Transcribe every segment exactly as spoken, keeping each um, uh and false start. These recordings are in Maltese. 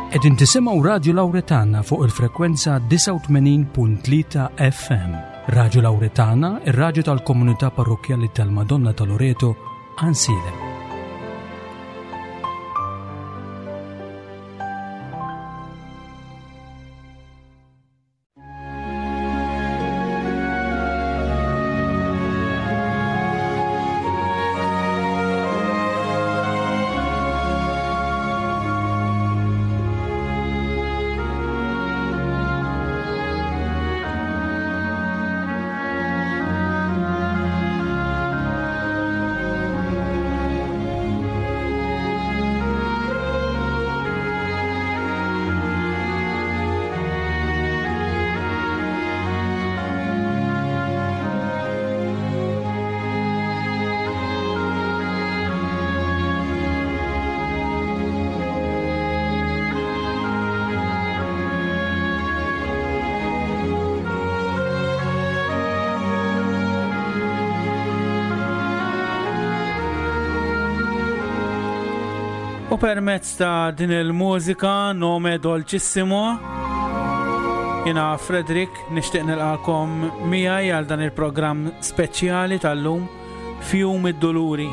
Qegħdin tisimgħu Radju Lawretana fuq il-frekwenza tisa' u tmenin punt tlieta F M. Radju Lawretana, ir-radju tal-Komunità Parrokjali tal-Madonna ta' Loreto, Ansilem. U permezz ta' din il-mużika Nome Dolcissimo, jina Fredrik nixtieq nilqakom miegħi għal dan il-programm speċjali tal-lum Fjum id-Doluri.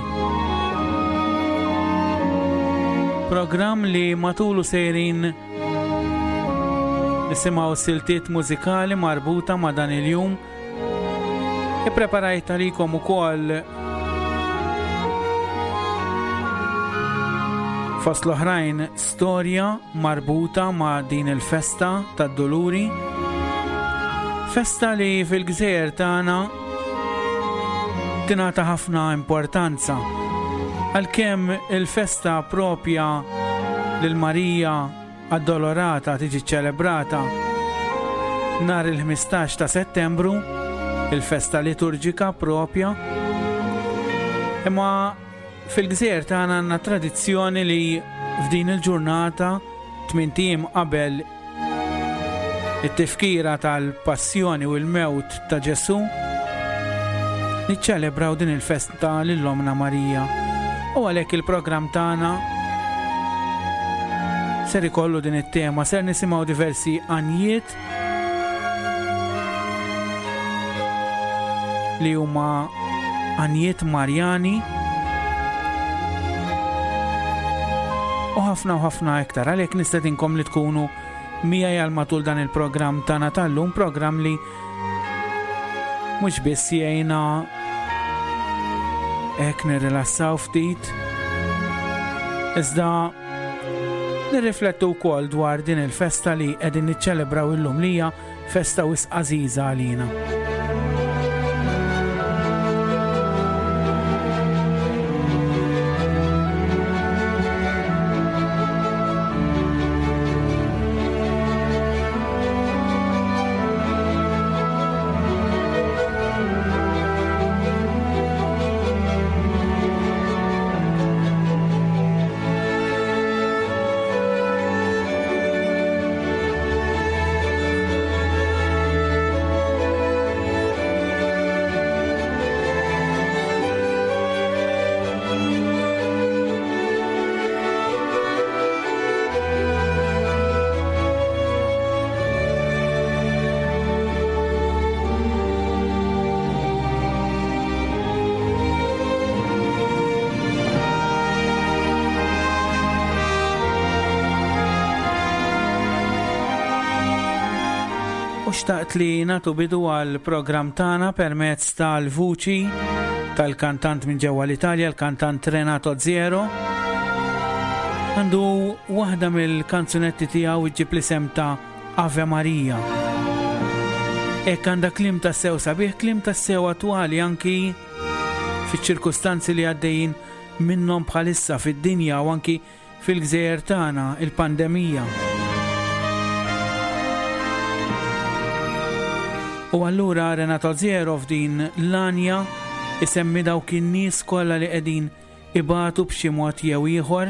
Programm li matulu sejrin nisimgħu siltiet mużikali marbuta ma' dan il-jum. Ippreparajt għalikom ukoll fost l-oħrajn storja marbuta ma' din il-festa tad-Doluri. Festa li fil-Gżejjer tagħna tingħata ħafna importanza. Għalkemm il-festa propja lil Marija Addolorata tiġi ċelebrata nhar il-ħmistax ta' Settembru, il-festa liturġika propja. Imma fil-Gżejjer tagħna għandna tradizzjoni li f'din il-ġurnata tmien tiem qabel it-tifkira tal-passjoni u l-mewt ta' Ġesu niċċelebraw din il-festa lill-Omna Marija. U għalhekk il-programm tagħna ser ikollu din it-tema, ser nisimgħu diversi għanjiet li huma għanjiet Marjani u ħafna u ħafna iktar. Għalhekk nistedinkom li tkunu miegħi għal matul dan il-programm tagħna tal-lum, programm li mhux biss jgħinna hekk nirrilassaw ftit, iżda nirriflettu wkoll dwar din il-festa li qegħdin niċċelebraw illum li hija festa wisq għażiża għalina. Xtaqt li natu bidu għal program tana permezz tal-vuċi tal-kantant minn ġewwa l-Italja, l-kantant Renato Zero. Għandu waħda mill-kanzunetti tiegħu iġġib l-isem ta' Ave Maria. Hekk għandha klim ta' sew sabiħ, klim ta' sew attwali anki fiċ-ċirkustanzi li għaddejjin minnhom bħalissa fid-dinja u anki fil-Gżejjer tagħna, il-pandemija. U allura Renato Zero f'din l-anja isemmi dawk in-nies kollha li qegħdin ibatu b'xi mod jew ieħor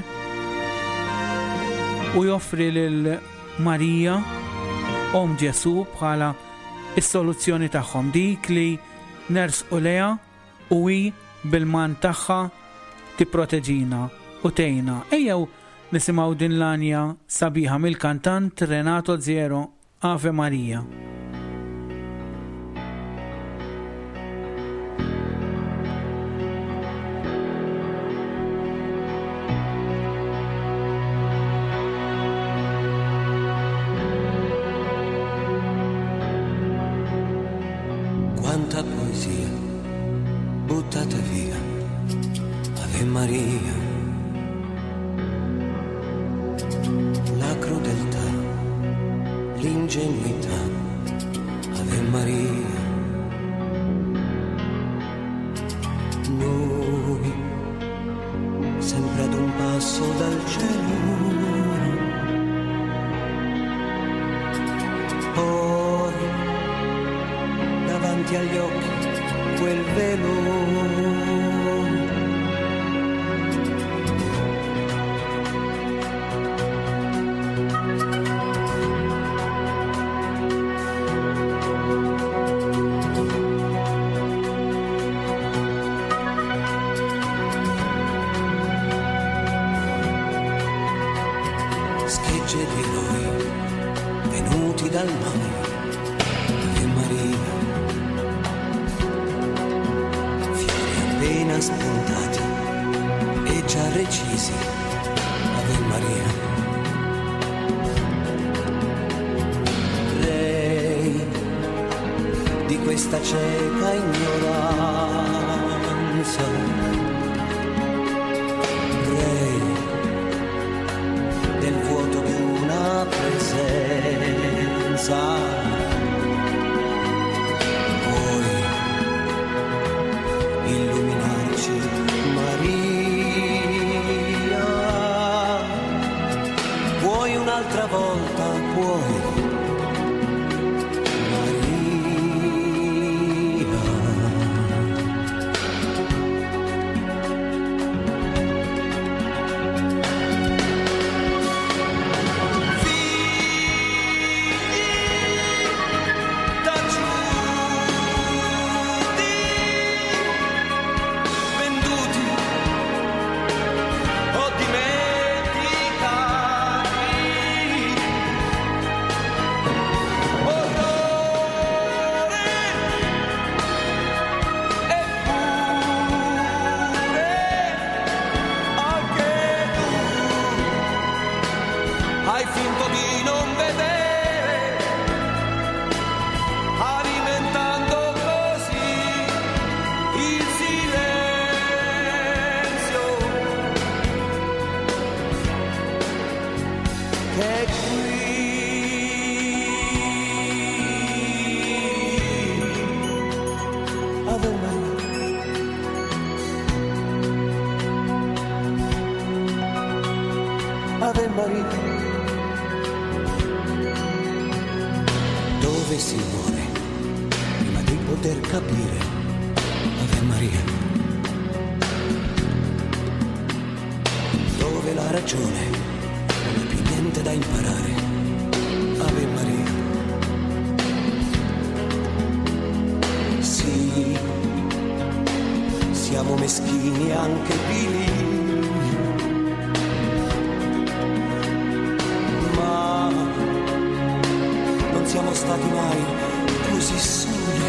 u joffri lil Marija Om Ġesu bħala is-soluzzjoni tagħhom, dik li nersqu leha u hi bil-man tagħha tipproteġina u tgħinna. Ejjew Nisimaw din l-anja sabiħa mill-kantant Renato Zero, Ave Maria. Quanta poesia buttata via, Ave Maria. La crudeltà, l'ingenuità, Ave Maria. Noi, sempre ad un passo dal cielo, poi davanti agli occhi quel velo. Schegge di eroi venuti dal mare, Ave Maria. Fiori appena spuntati e già recisi, Ave Maria. Re di questa cieca ignoranza, del vuoto di una presenza, puoi illuminarci, Maria, puoi un'altra volta, puoi, Ave Maria. Dove si muore prima di poter capire, Ave Maria. Dove la ragione non ha più niente da imparare, Ave Maria. Sì, siamo meschini anche vili, siamo stati mai così soli,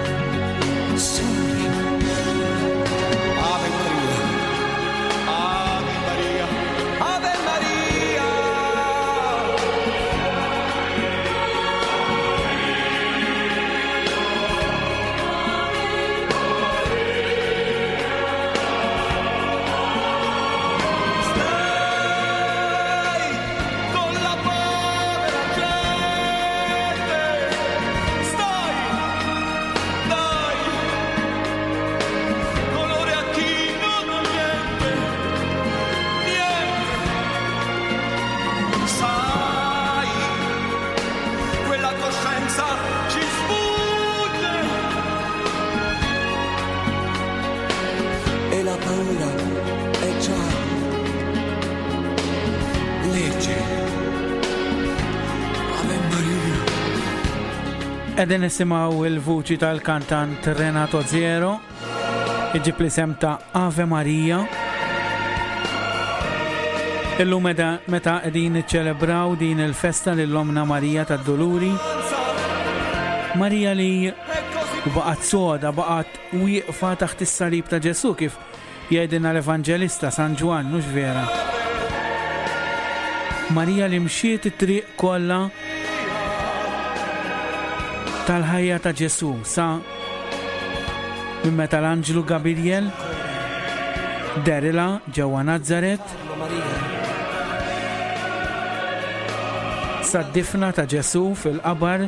soli. Ave Maria, Ave Maria, Ave Maria. Stai con la povera gente. La paura è già legge. Ave Maria. Edin nisimaw il-vuċi tal-kantant Renato Zero, iġib li sem ta' Ave Maria. Illum meta meta qegħdin niċċelebraw din il-festa lill-Omna Marija tad-Doluri. Marija li baqgħet soda, baqgħet wieqfa taħt is-salib ta' Ġesu kif jgħidilna l-Evanġelista San Ġwan, mhux vera. Marija li mxiet it-triq kollha tal-ħajja ta' Ġesu sa minn meta l-Anġlu Gabriel derila ġewwa Nażaret sad-difna ta' Ġesu fil-qabar.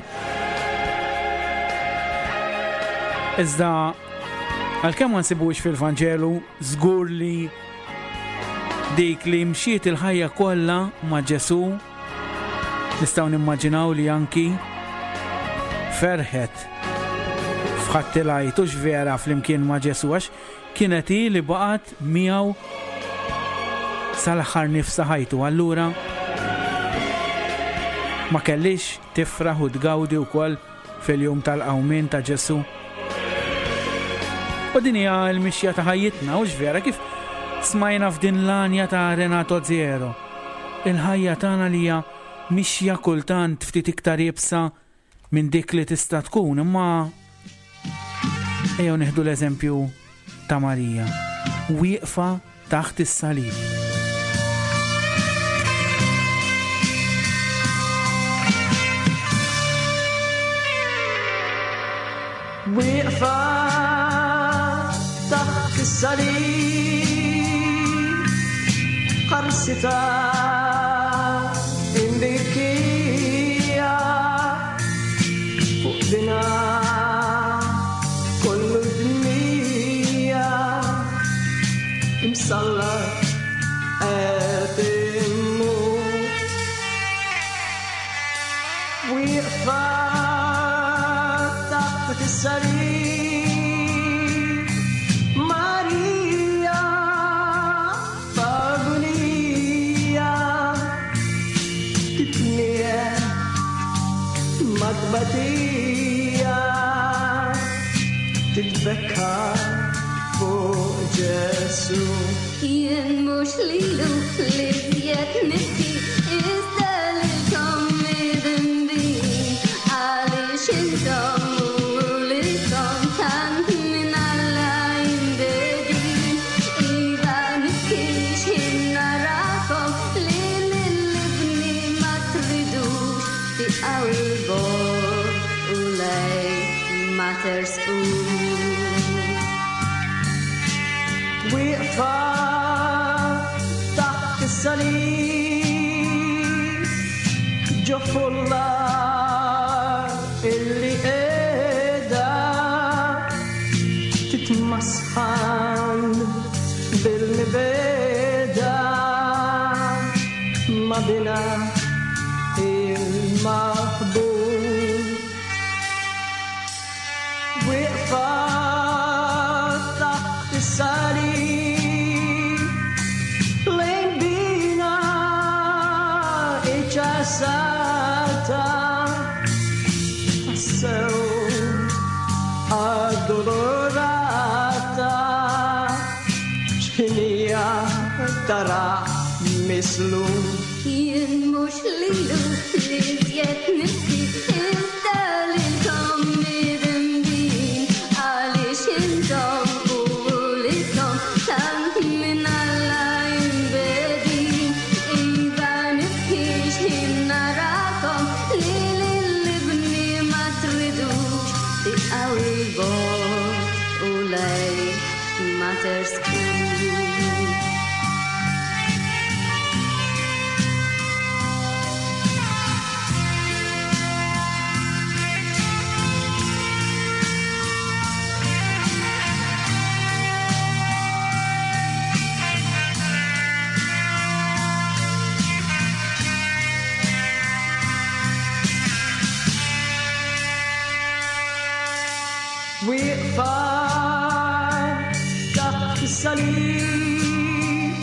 Iżda għalkemm ma nsibux fil-Vanġelu żgur li dik li mxiet il-ħajja kollha ma' Ġesu nistgħu nimmaġinaw li anki ferħet f'ħattilajtux vera flimkien ma' Ġesu għax kienet hi li baqgħet miegħu sal-aħħar nifsa ħajtu. Allura ma kellix tifraħ u tgawdi wkoll fil-jum tal-qawmien ta' Ġesu. U din hija l-mixja ta' ħajjitna u vera kif smajna f'din l-anja ta' Renato Zero. Il-ħajja tagħna li hija mixja kultant ftit iktar jibsa minn dik li tista' tkun, imma ejjew nieħdu l-eżempju ta' Marija, wieqfa taħt is-salib. Wieqfa taħt is-salib, qarsita imbikija fuq bina kollu dmija imsalla qed immut. Wieqfa taħt is-salib Marija f'agonija titnieh matbatija titbekka fuq Ġesu. Jien mhux lilu li żjed nifti iżda lilkom midinbin għaliex intom matters wieqfa taħt is-salib ġo fullar illi qiegħda titmasħan bil-mibeda ma bina il-maħbub. Wieqfa taħt is-salib lejn bina iċċasata tassew addolorata x'inhija tara mislu. Jien mhux lilu li żjed nifti iżda lilkom midinbin għaliex intom u lilkom tant minn Alla jinbedin. Iva nifkix ħin narakom li lill-libni ma tridux tiqgħu il-bord u lejn ma tersqux. Wieqfa taħt is-salib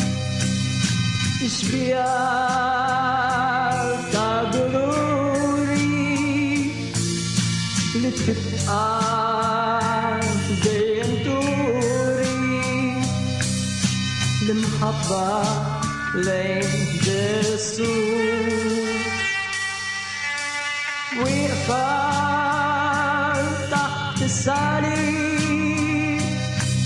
ixbijal ta' doluri li tibqa' dejjem turi l-imħabba lejn Ġesus. Wieqfa taħt is-salib,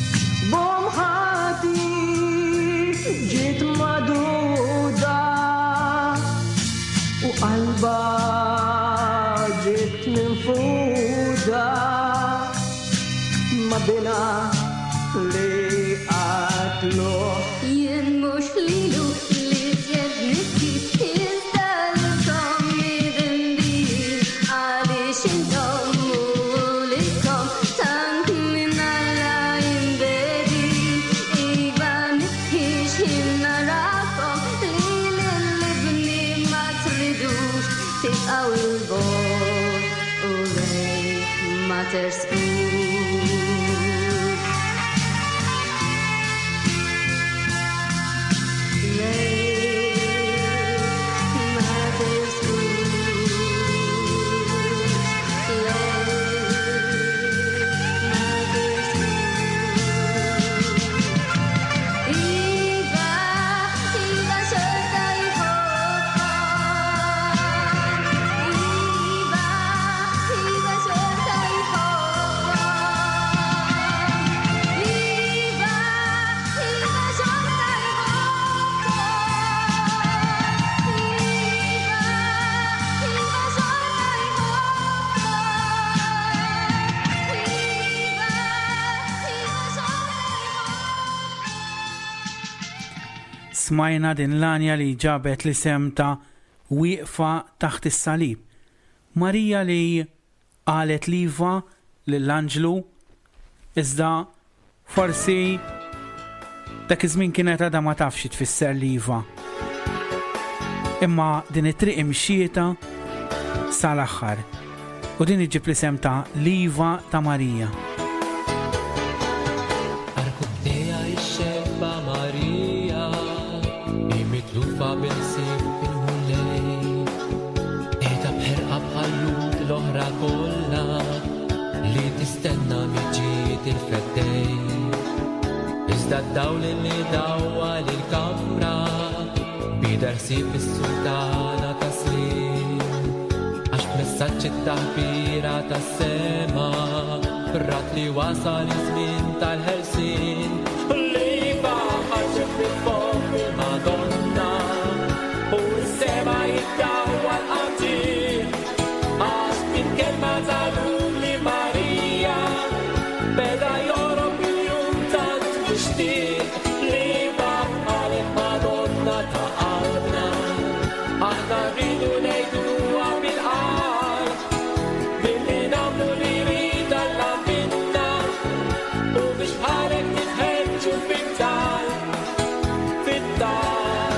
b'mħati ġiet maduda u qalba ġiet minfuda ma bina li qatluh. Jien mhux lilu li żjed nibki iżda lilkom midinbir għaliex intom u lilkom tant minn Alla jinbedi. Iva nibkix jien narakom li lill-ibni ma tridux tibqgħu l-bogħod u lejk ma tersqux. Smajna din l-anja li ġabet l-isem ta' Wieqfa taħt is-salib. Marija li qalet liva lill-anġlu iżda forsi dak iż-żmien kienet għadha ma tafx tfisser liva. Imma din it-triq imxieta sal-aħħar u din iġib l-isem ta' Liva ta' Marija. Lufa bil-sib il-mullej Eda bħerqa bħalluk l-oħra kolla Li tistenna miġiet il-freddej Iżda d-dawl li dawwa l-kamra Bida rsib is-sultana ta' slim Għax messaġġ it-taħbira ta' sema Rat li wasal iż-żmien tal-ħelsin Liva ħarġet bil-fuq il-Madonna Sema jiddawa l-qatil Għax min kelma tal-lum li Marija Beda jorob il-jum tant mixtieq Liva qalet Madonna ta' qalbna Aħna rridu ngħiduha bil-qalb Billi nagħmlu li rida Alla minna U biex bħalek nitħeġġu fit-tal Fit-tal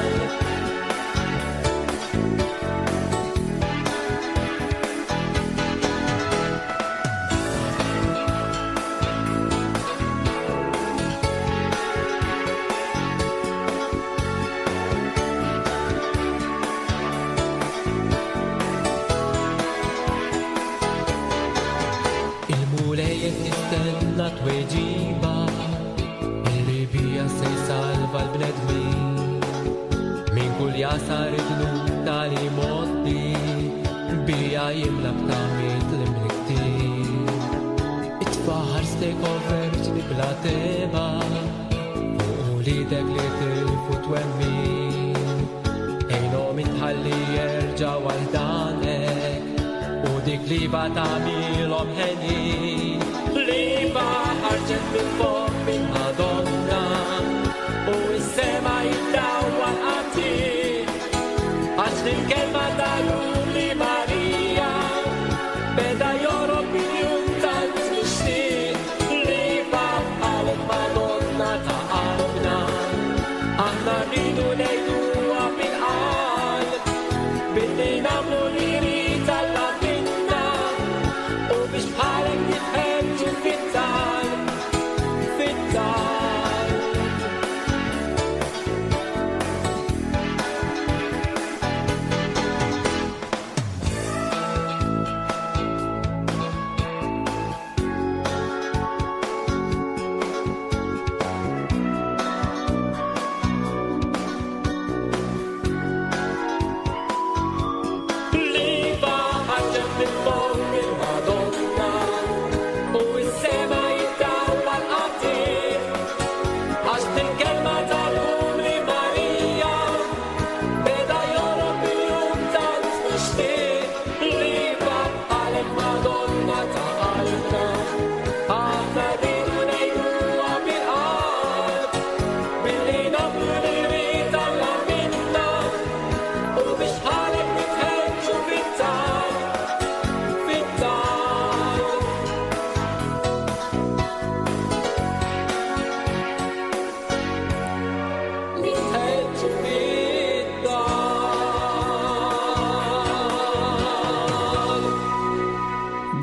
tweġiba Illi bija se jsalva l-bnedmin Min kull jasar id-dnub tal-imoddi Bija jimla b'tamit l-imliktin It-faħar stekoverġ li bla tema Fuq lidek li tilfu twemmin Ejnom itħalli jerġa' waldanek U dik li batamilhom ħenin Liva ħarġet bil-fuq minn Madonna U s-sema jiddawwa l-qatil Għax l-kelma tal-lum li Marija Beda jorob il-jum tant mixtieq Liva qalet Madonna ta' qalbna Aħna rridu ngħiduha bil-qalb Billi nagħmlu li rida Alla minna U biex bħalek nitħeġġu fit-tal Fit-tal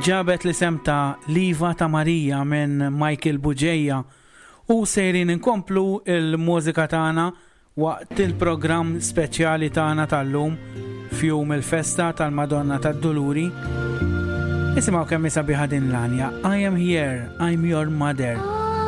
ġabet l-isem ta' Liva ta' Marija minn Michael Buġeja u sejrin inkomplu il-mużika tagħna waqt il-programm speċjali tagħna tal-lum fjum il-festa tal-Madonna tad-Duluri. Isimgħu kemm sabiħa din l-anja. I am here, I'm your mother.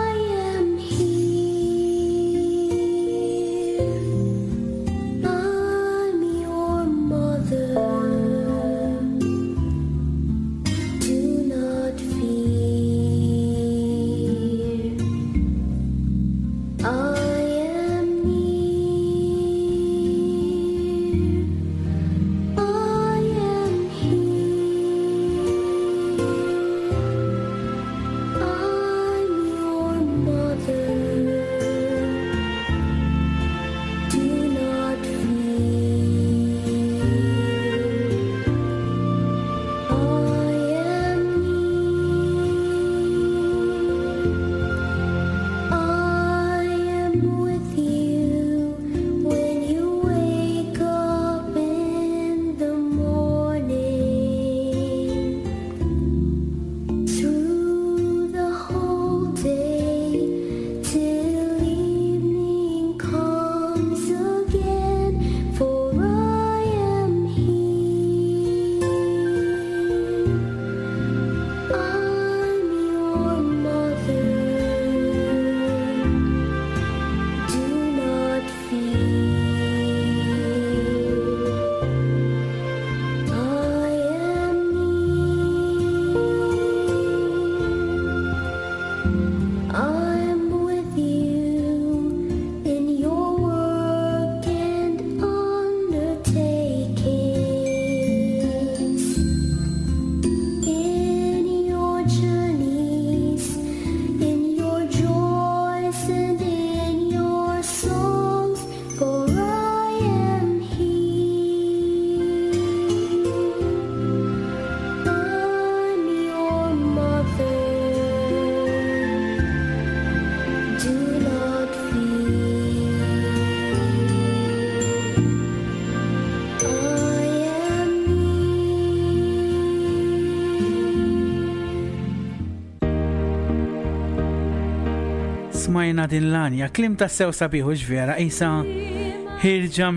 Smajna din l-anja, klim ta' sew sabiħu ġvera, isa ħirġa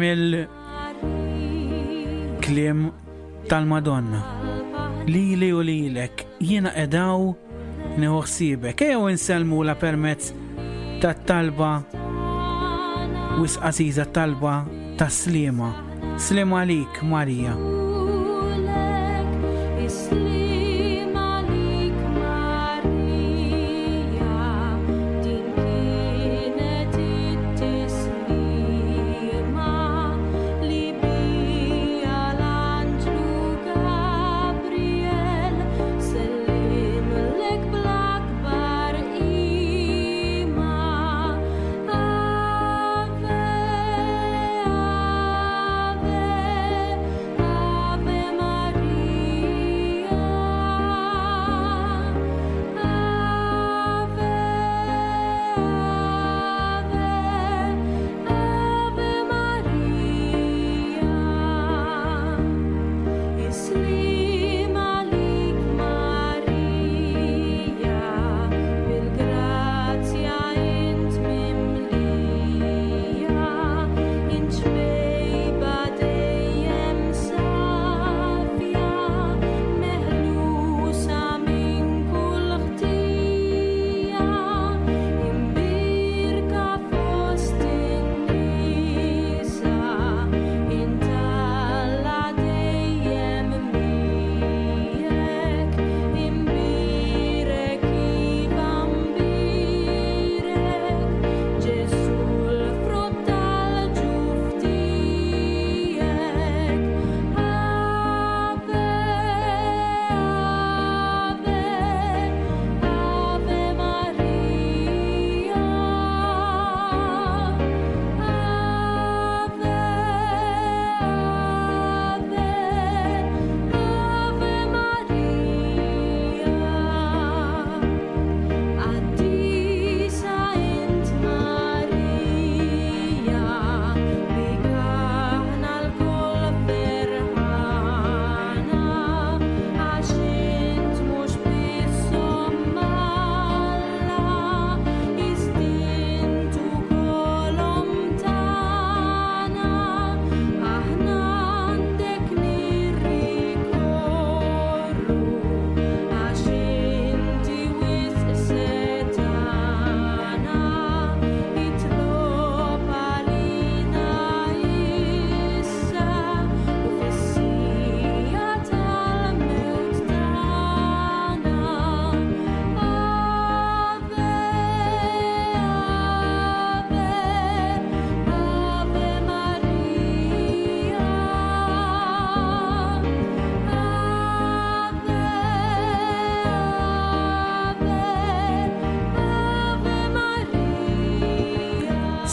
mill-klim tal-Madonna. Lili u lilek, jiena edaw neħuħsibek, ew inselmu la permezz ta' talba wisqasiza talba ta' slima. Slima lik, Marija. Ave,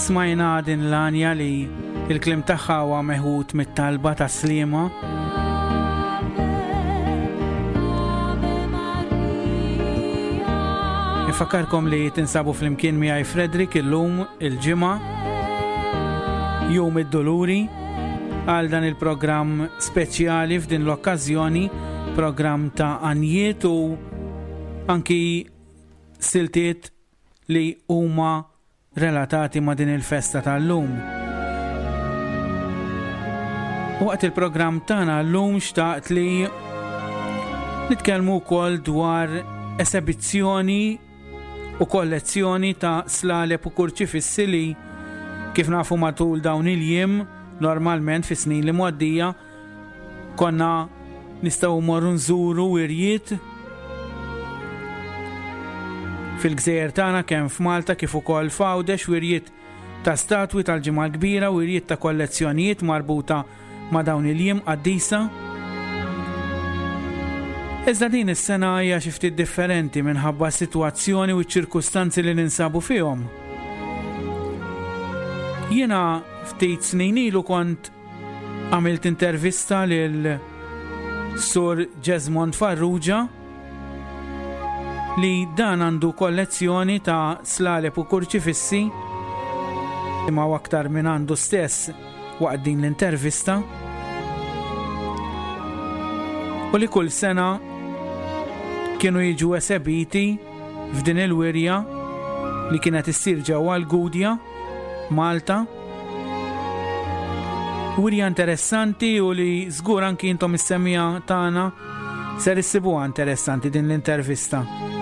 Smajna din l-anja li il-klim tagħha huwa meħud mit-talba ta' Sliema. Nifakkarkom li tinsabu fl-imkien miegħi Fredrik illum il-ġimgħa jum id-doluri għal dan il-programm speċjali f'din l-okkażjoni, programm ta' anjiet u anki siltiet li huma relatati ma' din il-festa tal-lum. Waqt il-programm tagħna llum xtaqt li nitkellmu wkoll dwar esibizzjoni u kollezzjoni ta' slaleb u kurċifissi li kif nafu matul dawn il-jiem normalment fi snin li muaddija konna nistgħu morru nżuru wirjiet fil-gżejjer tagħna kemm f'Malta kif ukoll f'Għawdex wirjiet ta' statwi tal-ġimgħa l-kbira, wirjiet ta' kollezzjonijiet marbuta ma' dawn il-jiem qaddisa. Iżda din is-sena hija xi ftit differenti minħabba s-sitwazzjoni u ċ-ċirkustanzi li ninsabu fihom. Jiena ftit snin ilu kont għamilt intervista lil Sur Jesmond Farrugia li dan għandu kollezzjoni ta' slaleb u kurċifissi imma aktar minn għandu stess waqt din l-intervista u li kull sena kienu jiġu esebiti f'din il-wirja li kienet issir ġewwa l-Gudja, Malta. Wirja interessanti u li żgur anki intom is-semija tagħna ser issibuha interessanti din l-intervista.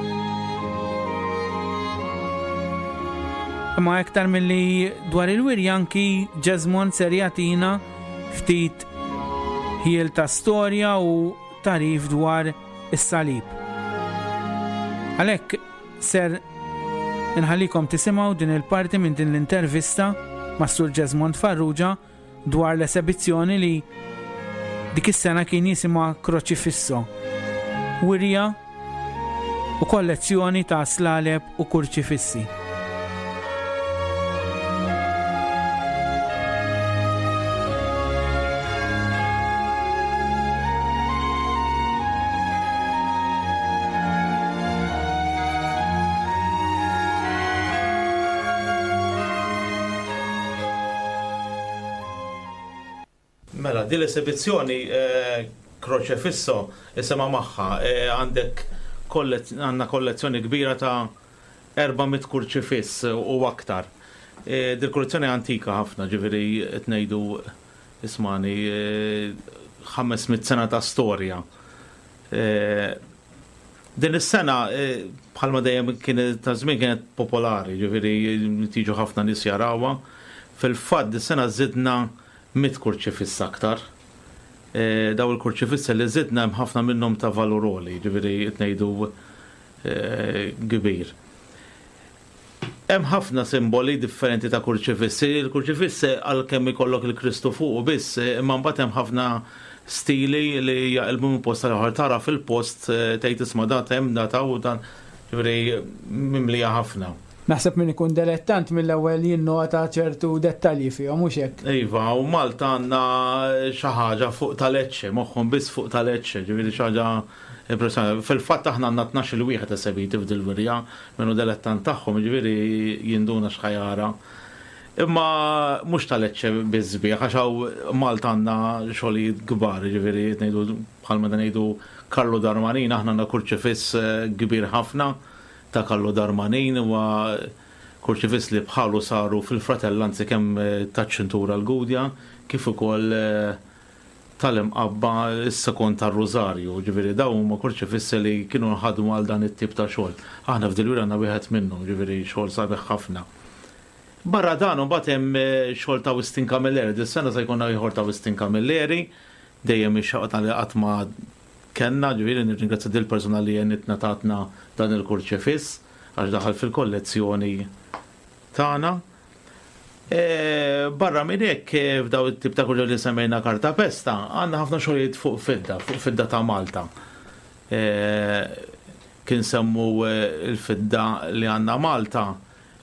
Imma aktar milli dwar il-wirja anki Jesmond ser jagħtina ftit ħiel ta' storja u tarif dwar is-salib. Għalhekk ser inħallikom tisimgħu din il-parti minn din l-intervista ma' Sur Jesmond Farrugia dwar l-esibizzjoni li dik is-sena kien jisimha Kroċifisso, wirja u kollezzjoni ta' slaleb u kurċifissi. Mela, di l-esibizzjoni Kroċifisso isema magħha għandek għandna kollezzjoni kbira ta' erba' kurċifiss u aktar. Di kollezzjoni antika ħafna, ġifieri qed ngħidu ismani ħamesmit sena ta' storja. Din is-sena bħalma dejjem kienet ta' żmien kienet popolari, ġifieri tiġu ħafna nies jarawha. Fil-fatt is-sena żidna mit kurċifiss aktar. E, daw il-kurċifiss li żidna hemm ħafna minnhom ta' valuroli, ġifieri qed ngħidu e, kbir. Hemm ħafna simboli differenti ta' kurċifissi. Il-kurċifiss għalkemm ikollok il-Kristu fuq biss, imma mbagħad hemm ħafna stili li jaqilbu minn post tal-oħra tara fil-post tgħid isma' dat hemm data u dan ġifieri mimlija ħafna. Naħseb min ikun dilettant mill-ewwel jinnota ċertu dettalji fihom mhux hekk. Iva, u Malta għandna xi ħaġa fuq tal-eċċe, moħħhom biss fuq tal-eċċe, ġifieri xi ħaġa impressjonanti. Fil-fatt aħna għandna tnax-il wieħed esebiti f'dil-wirja minnu dilettant tagħhom, ġifieri jinduna x'ħajara. Imma mhux tal-eċċe biżbieħ għax hawn Malta għandna xogħlijiet kbar, ġifieri ngħidu bħalma ngħidu Karlo Darmanin, aħna għandna kurċifiss kbir ħafna ta' Karlo Darmanin huwa kurċifiss li bħalu saru fil-fratellanzi kemm taċ-ċintura l-Gudja kif ukoll tal-imqabba s-sekond tar-Rużarju, ġifieri dawn huma kurċifissi li kienu nħadmu għal dan it-tip ta' xogħol. Aħna f'dil-wira għandna wieħed minnhom, ġifieri xogħol sabiħ ħafna. Barra dan imbagħad hemm xogħol ta' Wistin Camilleri, dis-sena se jkun ieħor ta' Wistin Camilleri, dejjem ix-xaqta li qatt ma kenna, ġifieri nirringrazzja dil persuna li jenitna tatna dan il-kurċifiss għax daħal fil-kollezzjoni tagħna. E, barra minn hekk f'daw it-tip ta' kurċifiss li semmejna karta pesta, għandna ħafna xogħlijiet fuq fidda, fuq fidda ta' Malta. E, kien semmu il-fidda li għandna Malta,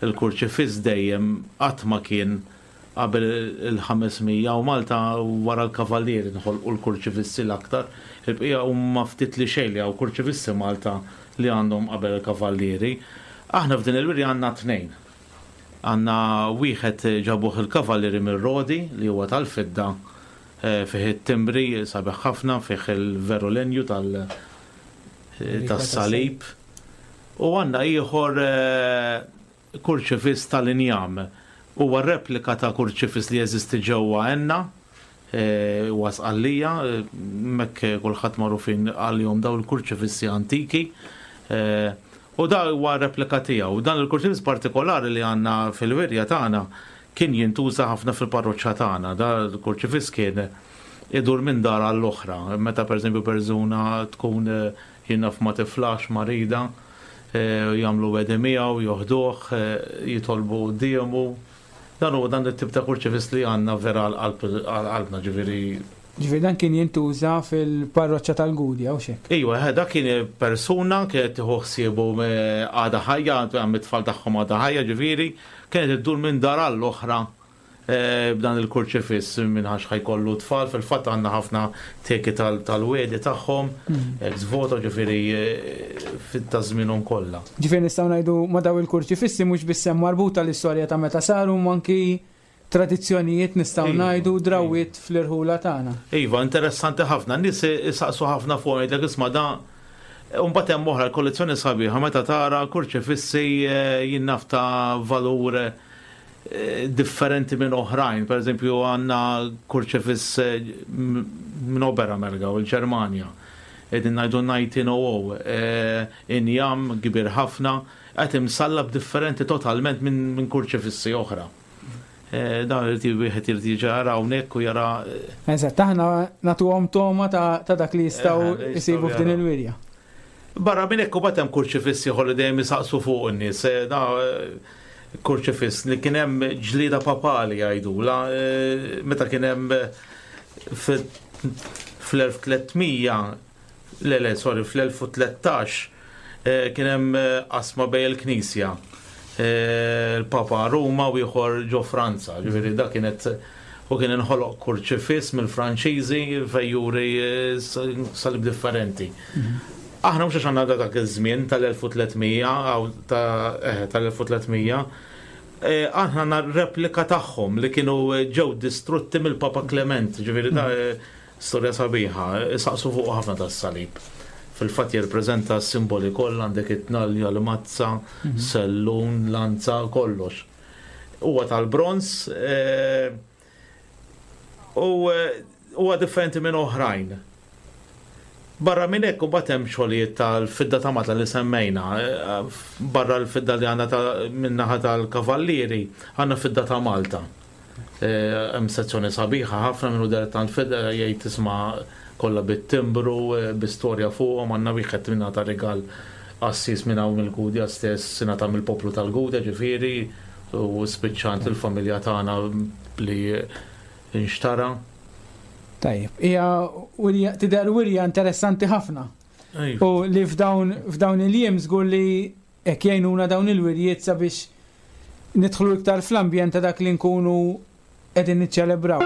il-kurċifiss dejjem qatt ma kien qabel il-ħamesmija u Malta wara l-kavallieri nħolqu l-kurċifissi l-aktar. Il-bqija huma ftit li xejn li hawn kurċifissi Malta li għandhom qabel il-kavallieri. Aħna f'din il-wirja għandna tnejn. Għandna wieħed ġabuh il-kavallieri mir-Rodi li huwa tal-fidda fih it-timbri sabiħ ħafna fih il-verolenju tas-salib. U għandna ieħor kurċifiss tal-injam. Huwa replika ta' kurċifiss li jeżisti ġewwa Enna, huwa Sqallija, hemmhekk kulħadd magħrufin għalihom daw il-kurċifissi antiki. U da huwa replika tiegħu. Dan il-kurċifiss partikolari li għandna fil-wirja tagħna kien jintuża ħafna fil-parroċċja tagħna. Da l-kurċifiss kien idur minn dar għall-oħra. Meta pereżempju persuna tkun jiena f'ma tiflax marida, jagħmlu wedi miegħu, joħduh, jitolbu diemu. Dan huwa dan it-tip ta' kurċifiss li għandna vera għal-qalbna ġifieri. Ġifieri dan kien jintuża fil-parroċċja tal-Gudja u xek. Ejwa, dak kien persuna kienet tieħu ħsiebu għada ħajja, għam it-tfal tagħhom għada ħajja ġifieri, kienet iddur minn dar għall-oħra b'dan il-kurċifiss minn ħax ħajkollu tfal. Fil-fatt għandna ħafna teki tal-wedi tagħhom, ex-voto ġifieri fit-tażminhom kollha. Ġifieri nistgħu ngħidu ma daw il-kurċifissi mhux biss hemm marbuta l-istorja ta' meta saru anki tradizzjonijiet nistgħu ngħidu drawwiet fl-irħula tagħna. Iva, interessanti ħafna. Nies isaqsu ħafna fuq jgħidlek isma' da mbagħad hemm oħra l-kollezzjoni sabiħa meta tara kurċifissi jinnaf ta' valur differenti minn oħrajn. Per eżempju għandna kurċifiss minn Opera Merga u l-Ġermanja. Qegħdin ngħidu nineteen oh injam kbir ħafna qed imsallab differenti totalment minn kurċifissi oħra. Dan irid wieħed irid jiġi jara hawnhekk u jara. Eżatt, aħna nagħtuhom toma ta' dak li jistgħu jsibu f'din il-wirja. Barra minn hekk mbagħad hemm kurċifissi ieħor li dejjem isaqsu fuq in-nies. Kurċifiss li kien hemm ġlieda papali jgħidula meta kien hemm fl-elf u tlietmija le le sorry fl-elf u tlettax kien hemm qasma bejn il-Knisja. Il-Papa Ruma u ieħor ġo Franza, ġifieri dak kienet u kien inħoloq kurċifiss mill-Franċiżi fejn juri salib differenti. Aħna mhux għax għandna dak iż-żmien tal-elf u tlietmija aw tal-elf u tlietmija, aħna għandna replika tagħhom li kienu ġew distrutti mill-Papa Clement, ġifieri da storja sabiħa, saqsu fuq ħafna tas-salib. Fil-fatt jirrepreżenta s-simboli kollha għandek it-tnalja, l-mazza, sellun, lanza, kollox. Huwa tal-bronz u huwa differenti minn oħrajn. Barra minn hekk mbagħad hemm xogħlijiet tal-fidda ta' Malta li semmejna. Barra l-fidda li għandna min-naħa tal-kavallieri, għandna fidda ta' Malta. Hemm sezzjoni sabiħa ħafna minnu der tal-fidda jgħid isma' kollha bit-timbru, bi-storja fuqhom, għandna wieħed minna ta' rigal assis minn hawn mill-Gudja stess, ingħata mill-poplu tal-Gudja ġifieri, u spiċċant il-familja tagħna li nxtara. Tajjeb, hija tidher wirja interessanti ħafna. U li f'dawn il-jiem żgur li hekk jgħinuna dawn il-wirjiet sabiex nidħlu iktar fl-ambjent ta' dak li nkunu qegħdin niċċelebraw.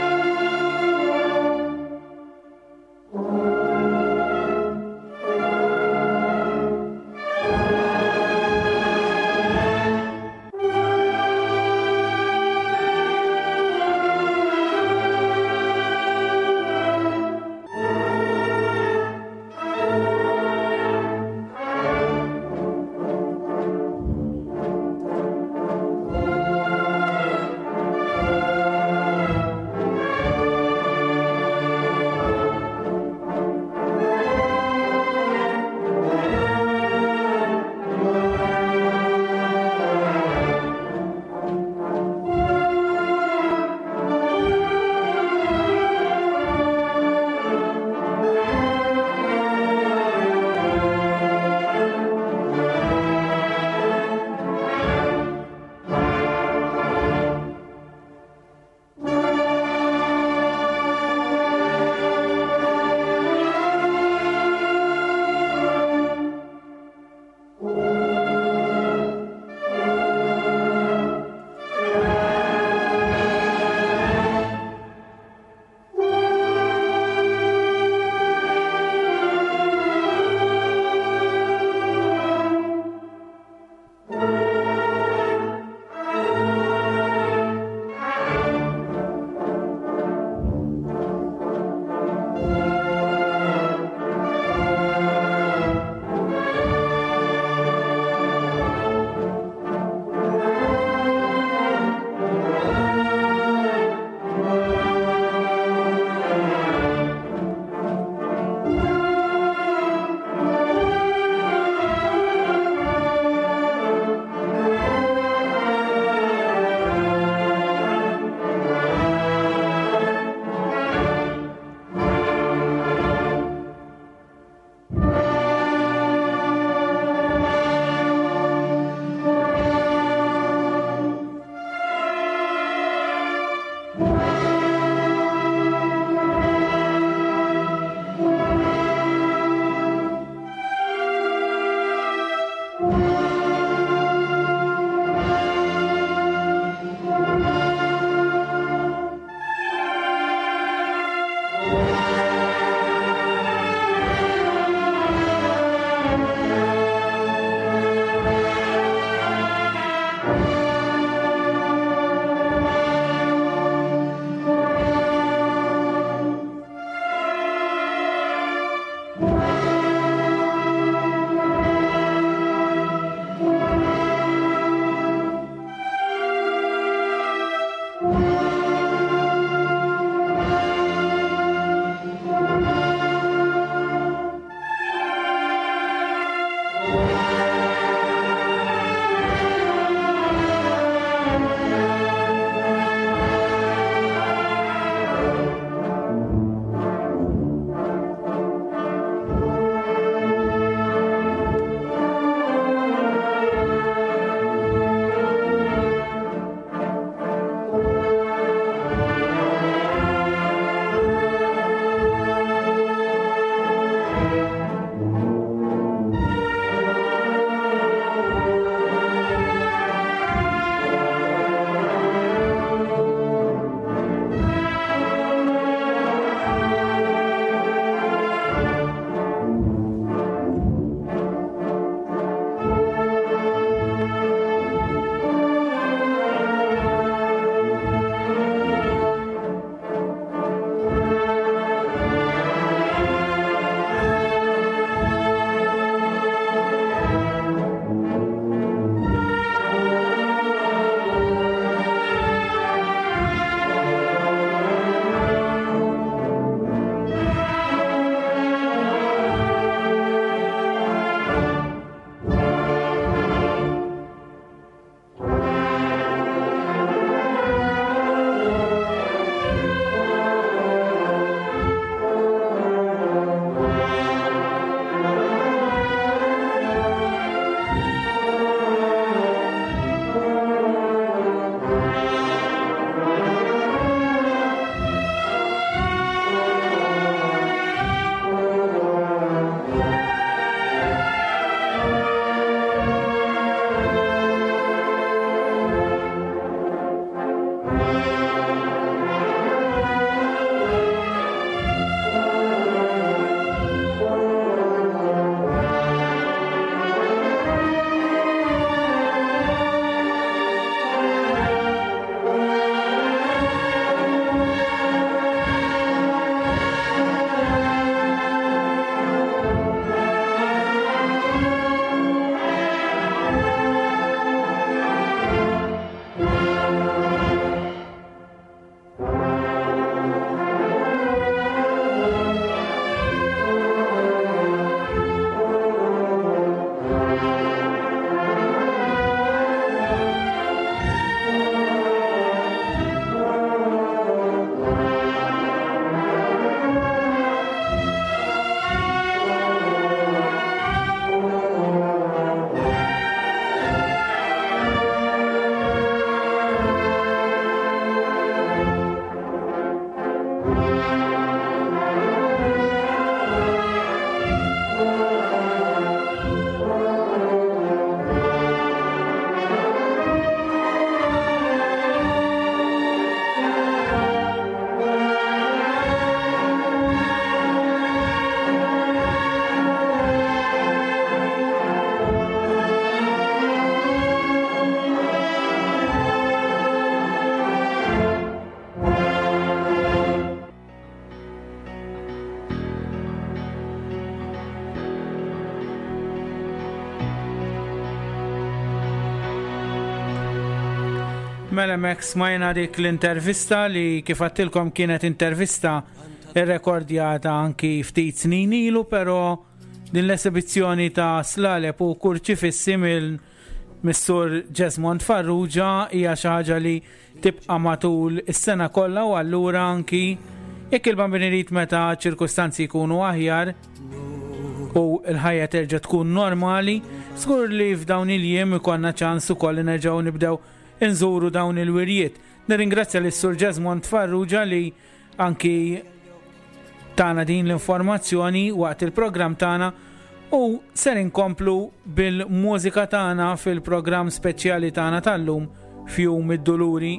Mela Max smajna dik l-intervista li kif għattilkom kienet intervista irrekordjata anki ftit snin ilu, pero din l-esibizzjoni ta' Slalep u Kurċifissi mill-Missur Jesmond Farrugia hija xi ħaġa li tibqa' matul is-sena kollha u allura anki jekk il-bambin irid meta ċirkustanzi jkunu aħjar u l-ħajja terġa' tkun normali, skur li f'dawn il-jiem ikollna ċans ukoll nerġgħu nibdew inżuru dawn il-wirjiet. Nirringrazzja lis-Sur Jesmond Farrugia li anki tana din l-informazzjoni waqt il-programm tana u ser inkomplu bil-mużika tana fil-programm speċjali tana tal-lum fjum id-Duluri.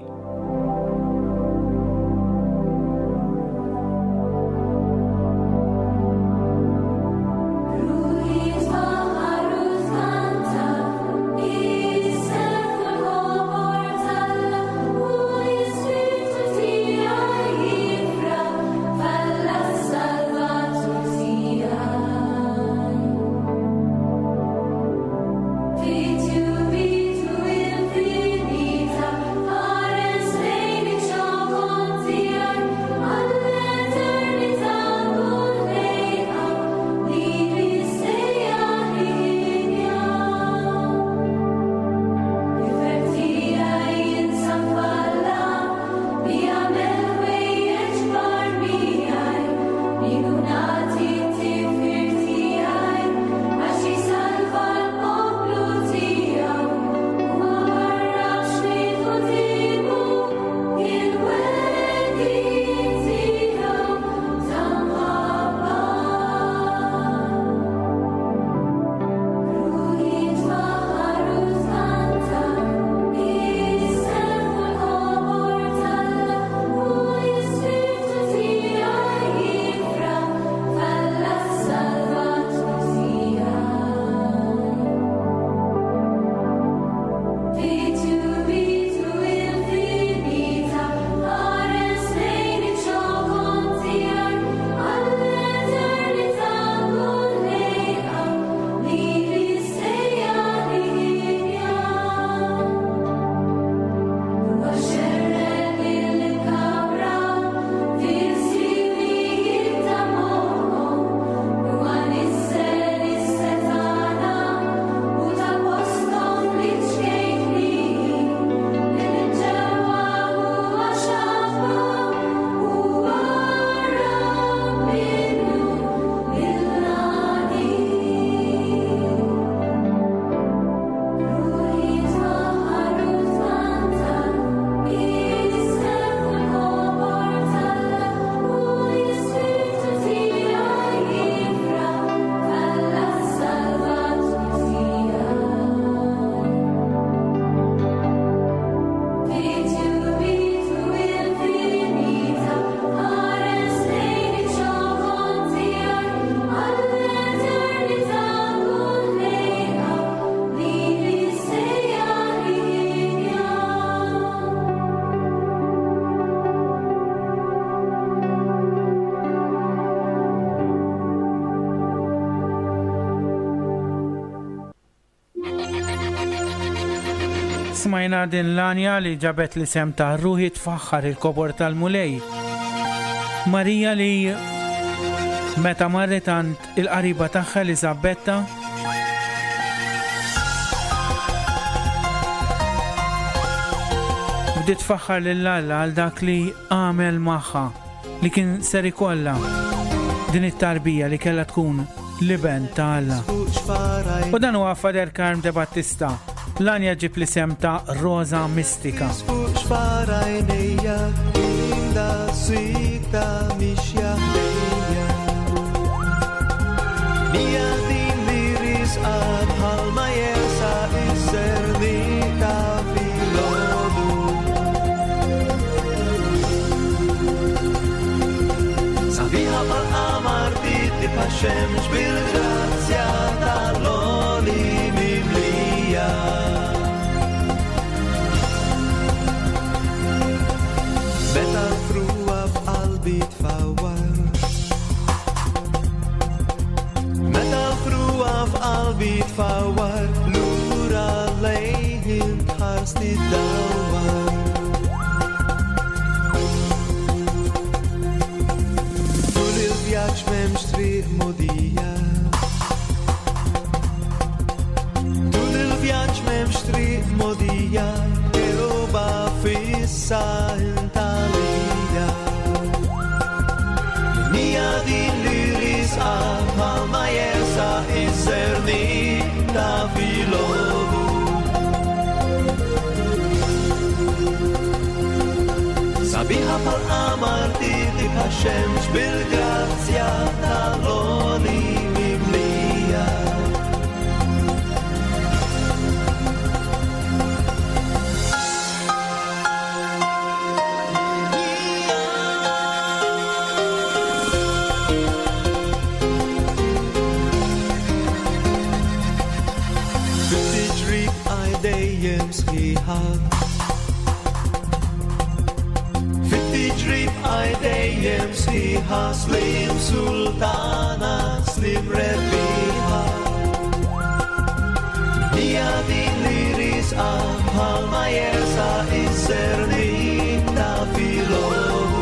Smajna din l-anja li ġabet li sem ta' ruħi tfaħħar il-kobor tal-mulej. Marija li meta marret għand il-qariba tagħha Elisabetta bdiet tfaħħar lill-Alla għal dak li għamel magħha li kien ser ikollha din it-tarbija li kellha tkun liben ta' Alla. U dan huwa Fader Karm de Battista. L-anja ġib li sem ta' Rosa Mistika. Mia din liris at halma jesa isernita filodu. Sabiha pal amartit di pashem bil grazia tal-loli mimlija. Meta frua f'qalbi tfawar, meta frua f'qalbi tfawar, lura lejhin tħarsni dawar. Hashem bil-grazzja tal-loni mimlija. Fifty-three idejem sħiħat Fifty-three idejem sħiħa Slim sultana, slim rebiħa Hija din li risqa bħalma jersa is-serni ta' filohu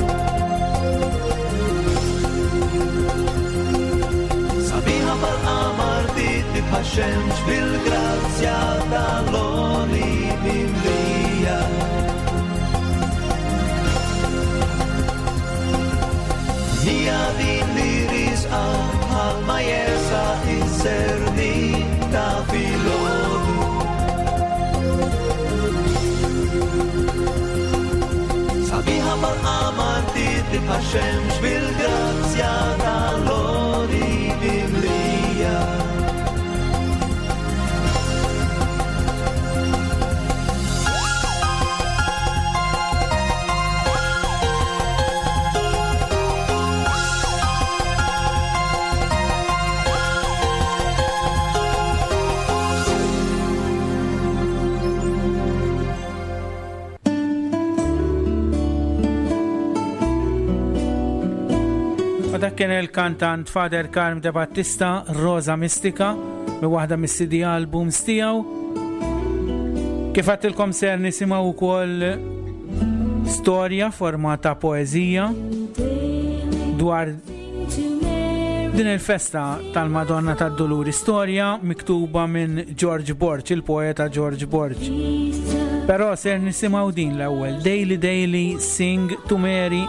Sabiħa bħal-qamar titib Hashem bil-grazzja tal-loni mimlija Hija din li risqa bħalma jersa is-serni ta' filodu Sabiħa bħal-qamar titib Hashem bil-grazzja tal-loni mimlija Dak kien il-kantant Father Carm de Battista, Rosa Mistika, mi waħda mis-C D albums tiegħu. Kif għattilkom ser nisimgħu wkoll storja formata poezija dwar din il-festa tal-Madonna tad-Duluri, storja miktuba minn George Borch, il-poeta George Borch. Però ser nisimgħu din l-ewwel, Daily Daily Sing to Mary.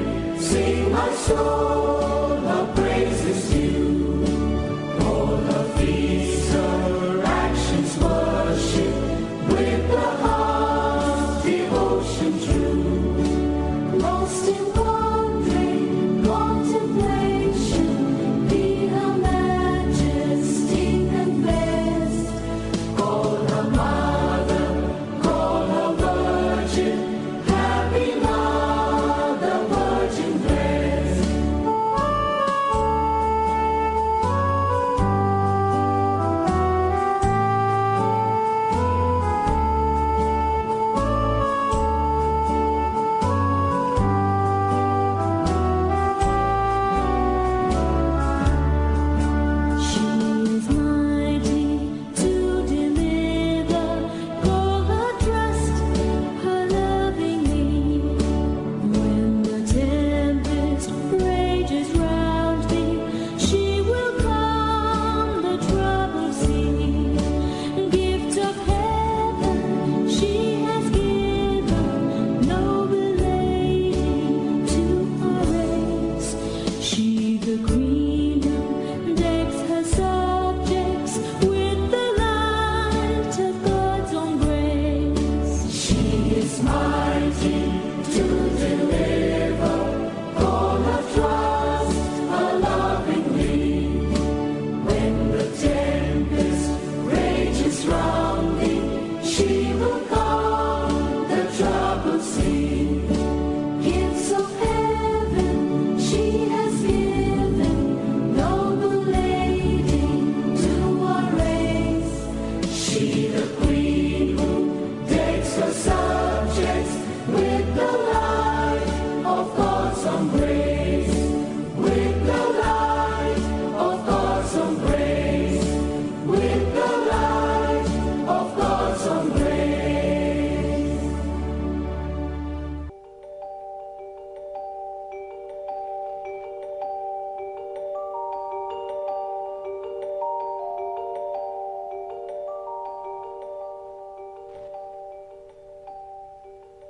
Soul, her praises due, all her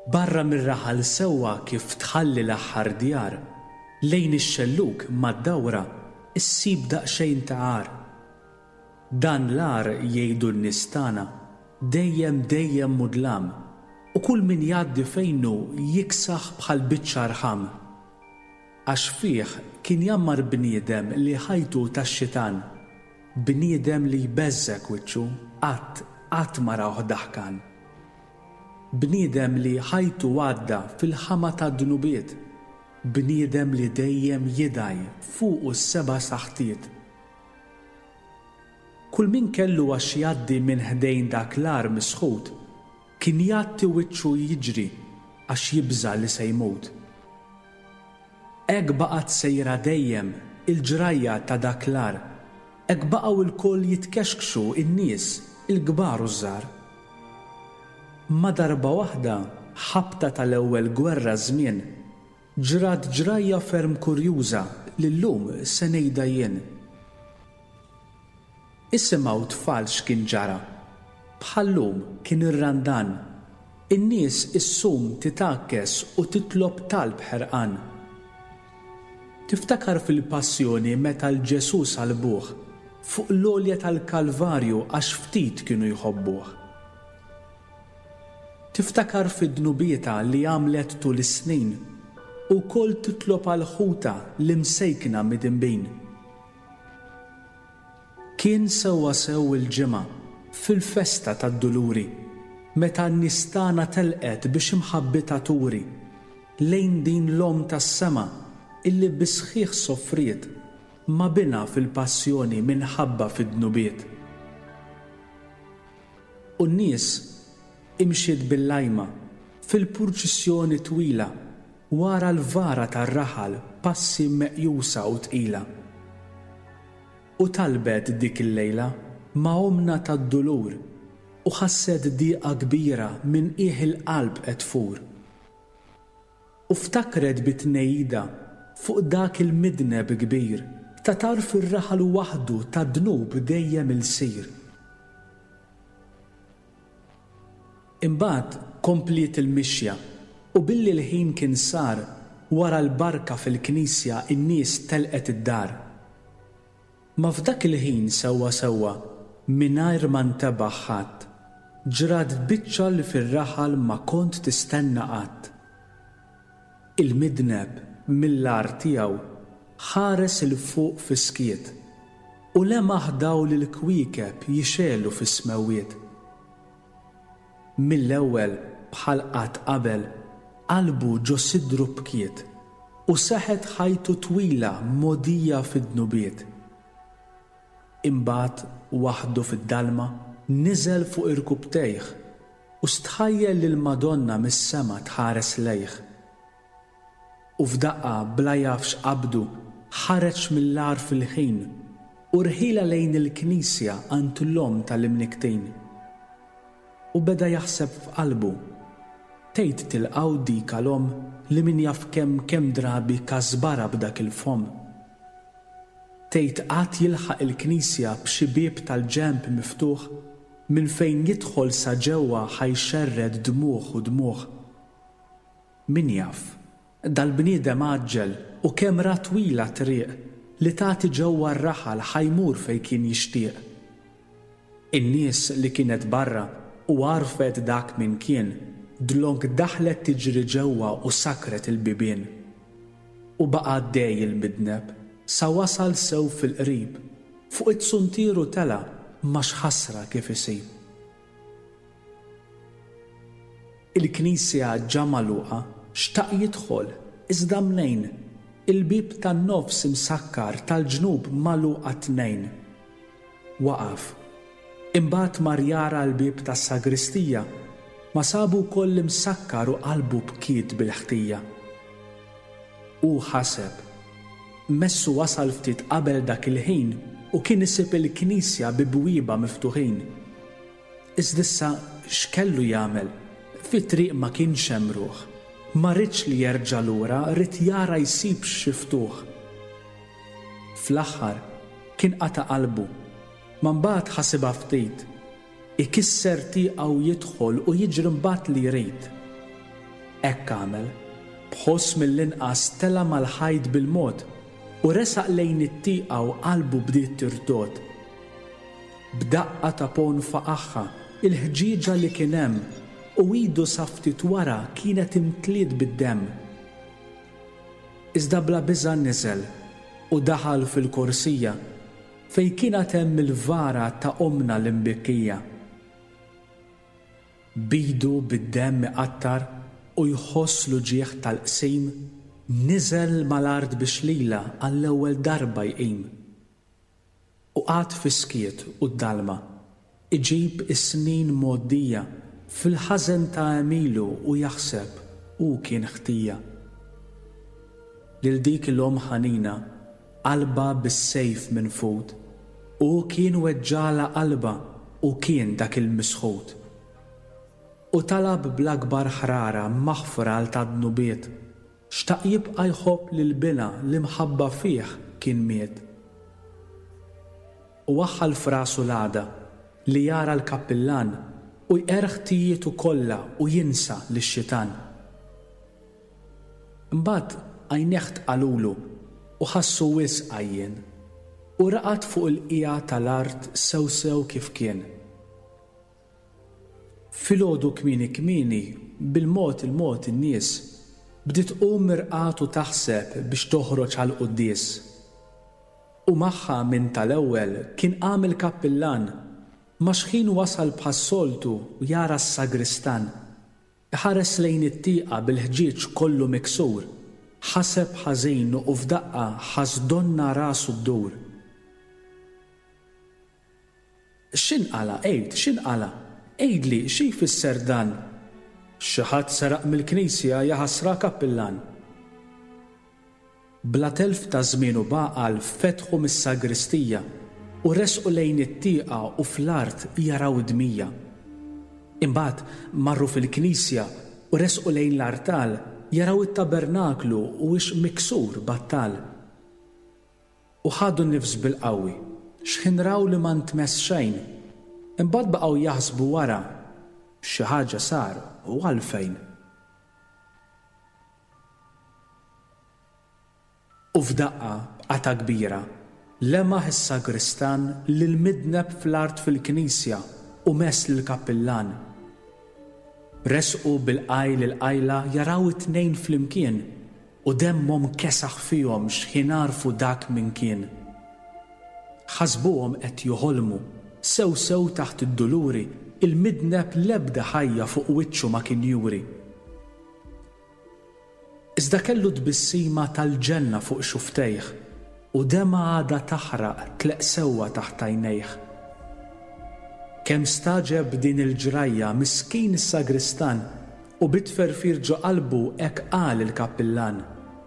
barra mir-raħal sewwa kif tħalli l-aħħar djar, lejn ix-xelluk mad-dawra issib daqsxejn ta' għar. Dan l-għar jgħidu n-nies tagħna dejjem dejjem mudlam u kull min jgħaddi fejnu jiksaħ bħal biċċa rħam. Għax fih kien jammar bniedem li ħajtu tax-xitan, bniedem li jbeżżek wiċċu qatt qatt ma rawh daħkan. Bniedem li ħajtu għadda fil-ħama tad-dnubiet, bniedem li dejjem jidaj fuq s-seba' saħtiet. Kull min kellu għax jgħaddi minn ħdejn dak l-għar misħud, kien jgħatti wiċċu jiġri għax jibża li se jmut. Hekk baqgħet sejra dejjem il-ġrajja ta' dak l-għar, hekk baqgħu l-koll jitkexkxu in-nies il-kbar u żgħar. Ma darba waħda ħabta tal-ewwel gwerra żmien ġrat ġrajja ferm kurjuża li llum se ngħidha jien. Isimgħu tfal x'kien ġara, bħallum kien ir-randan, in-nies issum titakkes u titlob talb ħerqan. Tiftakar fil-passjoni meta l-Ġesu salbuh fuq l-għolja tal-Kalvarju għax ftit kienu jħobbuh. Tiftakar fid-dnubieta li għamlet tul is-snin u wkoll titlob għal ħuta li msejkna mid-imbin. Kien sewwa sew il-ġimgħa fil-festa tad-duluri meta n-nies tagħna telqet biex imħabbita turi lejn din l-om tas-sema illi bisħiħ soffriet ma bina fil-passjoni minħabba fid-dnubiet. U n-nies imxiet bil-lajma fil-purċissjoni twila wara l-vara tar-raħal passi meqjusa u tqila. U talbet dik il-lejla ma' omna tad-dulur u ħasset dieqa kbira minn qiegħ il-qalb qed tfur. U ftakret bit-tnejjida fuq dak il-midneb kbir ta' tarf ir-raħal waħdu ta' dnub dejjem il-sir. Imbagħad kompliet il-mixja u billi l-ħin kien sar wara l-barka fil-knisja in-nies telqet id-dar. Ma f'dak il-ħin sewwa sewwa mingħajr ma ntebaħ ħadd ġrat biċċa li fir-raħal ma kont tistenna qatt. Il-midneb mill-għar tiegħu ħares il fuq fis-skiet u lemaħ dawl il-kwiekeb jixelu fis-smewwiet. Mill-ewwel bħal qatt qabel qalbu ġo sidru bkiet u seħet ħajtu twila mogħdija fid-dnubiet. Imbagħad waħdu fid-dalma niżel fuq irkubtejh u stħajjel lil Madonna mis-sema tħares lejh. U f'daqqa bla jafx qabdu ħareġ mill-għar fil-ħin u rħila lejn il-knisja għand l-om tal-imniktejn. U beda jaħseb f'qalbu tgħid tilqgħu dik għal-om li min jaf kemm kemm drabi każbara b'dak il-fom. Tgħid qatt jilħaq il-knisja b'xi bieb tal-ġenb miftuħ minn fejn jidħol sa ġewwa ħajxerred dmugħ u dmugħ. Min jaf dal-bniedem għaġġel u kemm ra twila triq li tagħti ġewwa r-raħal ħajmur fejn kien jixtieq. In-nies li kienet barra u għarfet dak min kien dlonk daħlet tiġri ġewwa u sakret il-bibien. U baqa' għaddej il-midneb sa wasal sew fil-qrib fuq it-suntieru tela ma x'ħasra kif isib. Il-knisja ġamaluqa xtaq jidħol iżda mnejn il-bib tan-nofs imsakkar tal-ġnub magħluqa tnejn. Waqaf. Imbagħad mar jara l-bib tas-sagristija ma sabu wkoll imsakkar u qalbu bkiet bil-ħtija. U ħaseb messu wasal ftit qabel dak il-ħin u kien isib il-knisja bi bwieba miftuħin. Iżda issa x'kellu jagħmel? Fit-triq ma kienx hemm ruħ. Ma rridx li jerġa' lura, rid jara jsib xi ftuħ. Fl-aħħar kien qata' qalbu, ma mbagħad ħasibha ftit, ikisser tieqa u jidħol u jiġri mbagħad li jrid. Hekk għamel, bħoss mill-inqas tela mal-ħajt bil-mod u resaq lejn it-tieqa u qalbu bdiet tirdod. B'daqqa ta' pon faqaħħa il-ħġieġa li kien hemm u idu saftit wara kienet imtliet bid-demm. Iżda bla biża' niżel u daħal fil-korsija fejn kienet hemm il-vara ta' omna l-imbikkija. Bidu bid-demm iqattar u jħoss l-ġieħ tal-qsim niżel mal-art biex lila għall-ewwel darba jqim. U qgħad fiskiet u d-dalma iġib is-snin moddija fil-ħażen ta' emilu u jaħseb u kien ħtija. Lil dik l-om ħanina qalba bis-sejf minn fut u kien weġġala qalba u kien dak il-misħut. U talab bl-akbar ħrara maħfra għal tad-nubiet xtaq jibqa' jħobb lil-bina li mħabba fih kien miet. U waħħal f'rasu l-għada li jara l-kappillan u jqerħ tijietu kollha u jinsa lix-xitan. Imbagħad għajneħ tqalulu u ħassu wisq għajjien u raqat fuq il-qija tal-art sew sew kif kien. Filgħodu kmieni kmieni bil-mod il-mod in-nies bdiet tqum mirqat u taħseb biex toħroġ għal qudies. U magħha minn tal-ewwel kien qam il-kappillan ma xħin wasal bħas-soltu u jara s-sagristan. Iħares lejn it-tieqa bil-ħġieġ kollu miksur, ħaseb ħażin u f'daqqa ħasdonna rasu bdur. X'inqala għejd, x'inqala? Ejdli, xi jfisser dan? Xi ħadd seraq mill-Knisja jaħasra kappillan. Bla telf ta' żmien u baqal fetħu mis-sagristija u resqu lejn it-tieqa u fl-art jaraw dmija. Imbagħad marru fil-Knisja u resqu lejn l-artal jaraw it-tabernaklu u wix miksur battal. U ħadu nnifs bil-qawwi x'ħinraw li ma ntmess xejn. Imbagħad baqgħu jaħsbu wara xi ħaġa sar u għalfejn. U f'daqqa qata kbira lemaħ is-sagristan lil midneb fl-art fil-Knisja u mess lill-kappillan. Resqu bil-qajl il-qajla jaraw it-tnejn flimkien u demmhom kesaħ fihom x'ħinarfu dak minn kien. Ħasbuhom qed joħolmu sew sew taħt id-duluri il-midneb l-ebda ħajja fuq wiċċu ma kien juri. Iżda kellu tbissima tal-ġenna fuq xuftejh u dema għada taħraq tleq sewwa taħt għajnejh. Kemm staġeb din il-ġrajja miskin is-sagristan u bitferfir ġo qalbu hekk qal il-kappillan.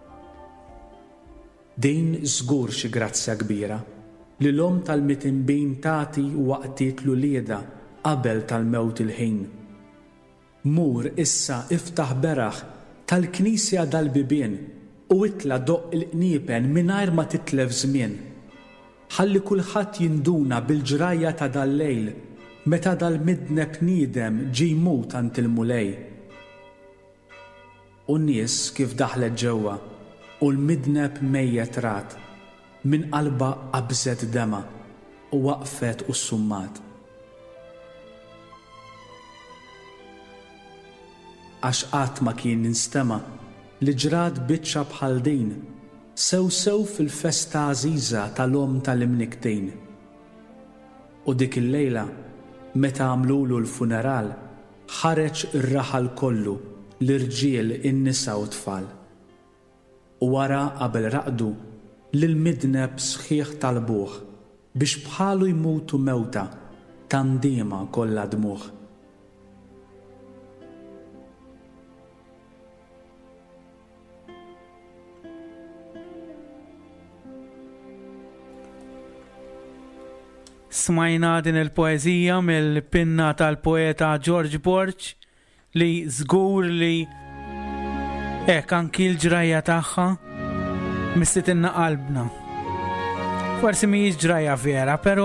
Din żgur xi grazzja kbira li l-om tal-mitinbin tagħti waqtiet l-ulieda qabel tal-mewt il-ħin. Mur issa iftaħ beraħ tal-Knisja dal-bibien u itla doq il-qniepen mingħajr ma titlef żmien. Ħalli kulħadd jinduna bil-ġrajja ta' dal-lejl meta dal-midneb niedem ġie jmut ant il-mulej. U n-nies kif daħlet ġewwa u l-midneb mejjet rat min qalba qabżet dema u waqfet u summat. Għax qatt ma kien ninstema li ġrad biċċa bħal din sew sew fil-festa għażiża tal-om tal-imniktejn. U dik il-lejla meta għamlulu l-funeral ħareġ ir-raħal kollu l-irġiel, in-nisa u tfal. U wara qabel raqdu lil-midneb sħiħ talbuh biex bħalu jmutu mewta tandiema kollha dmuħ. Smajna din il-poezija mill-pinna tal-poeta George Borch li żgur li hekk anki l-ġrajja tagħha mistitinna qalbna. Forsi mhijiex ġrajja vera, però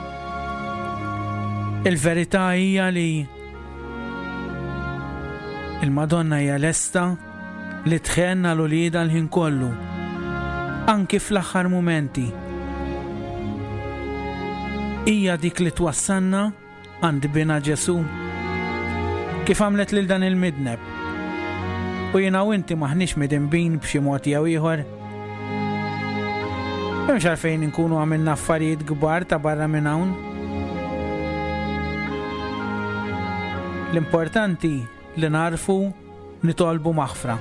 il-verità hija li Il-Madonna hija lesta li tħenna l-ulieda l-ħin kollu, anki fl-aħħar mumenti. Hija dik li twassanna għand bina Ġesu, kif għamlet lil dan il-midneb. U jiena u inti maħniex midinbin b'xi mod jew ieħor. M'hemmx għalfejn inkunu għamilna affarijiet kbar ta' barra minn hawn. L-importanti li narfu nitolbu maħfra.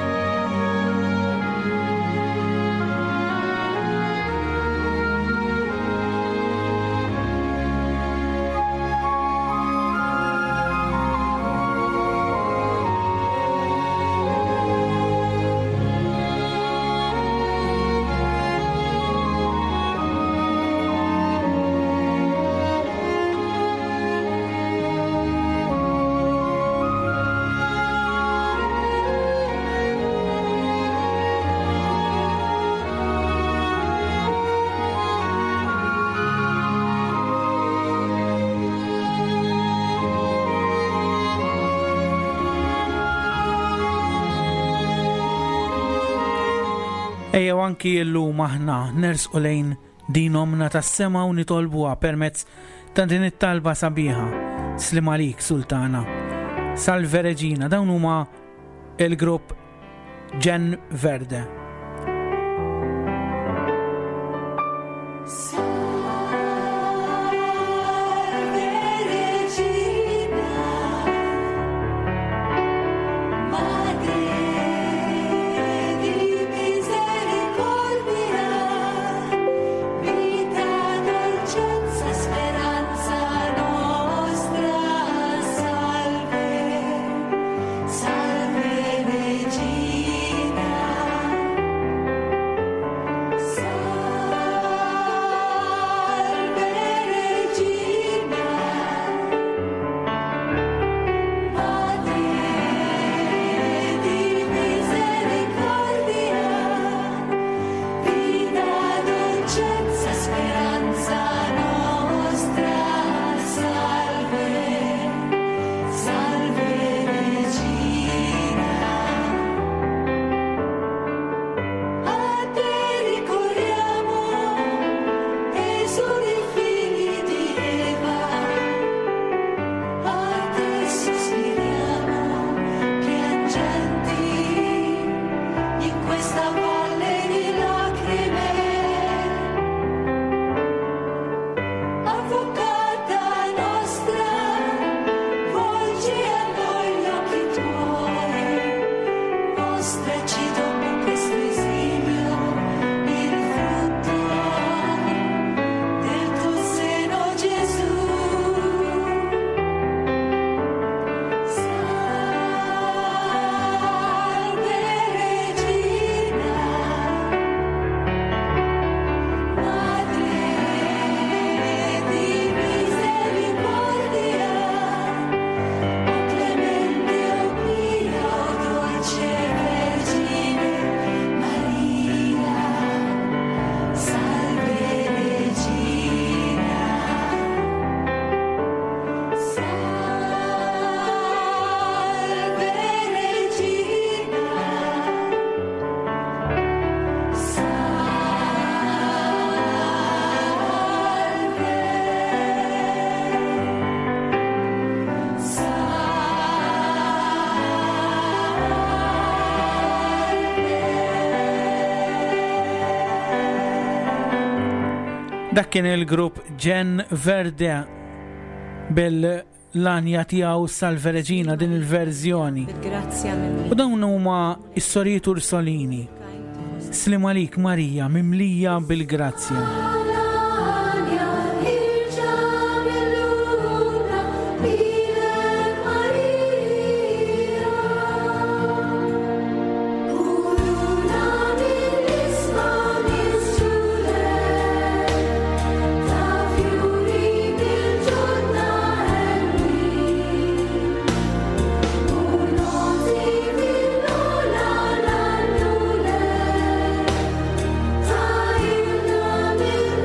Ejjew anki llum aħna nersqu lejn din omna tas-sema u nitolbuha permezz ta' din it-talba sabiħa. Slim għalik, Sultana. Salve Reġina, dawn huma il-grupp Gen Verde. Dak kien il-grupp Gen Verde bil-lanja tiegħu Salve Reġina din il-verżjoni. U dawn huma s-sorijiet Ursolini. Slim għalik Marija mimlija bil-grazzja. Time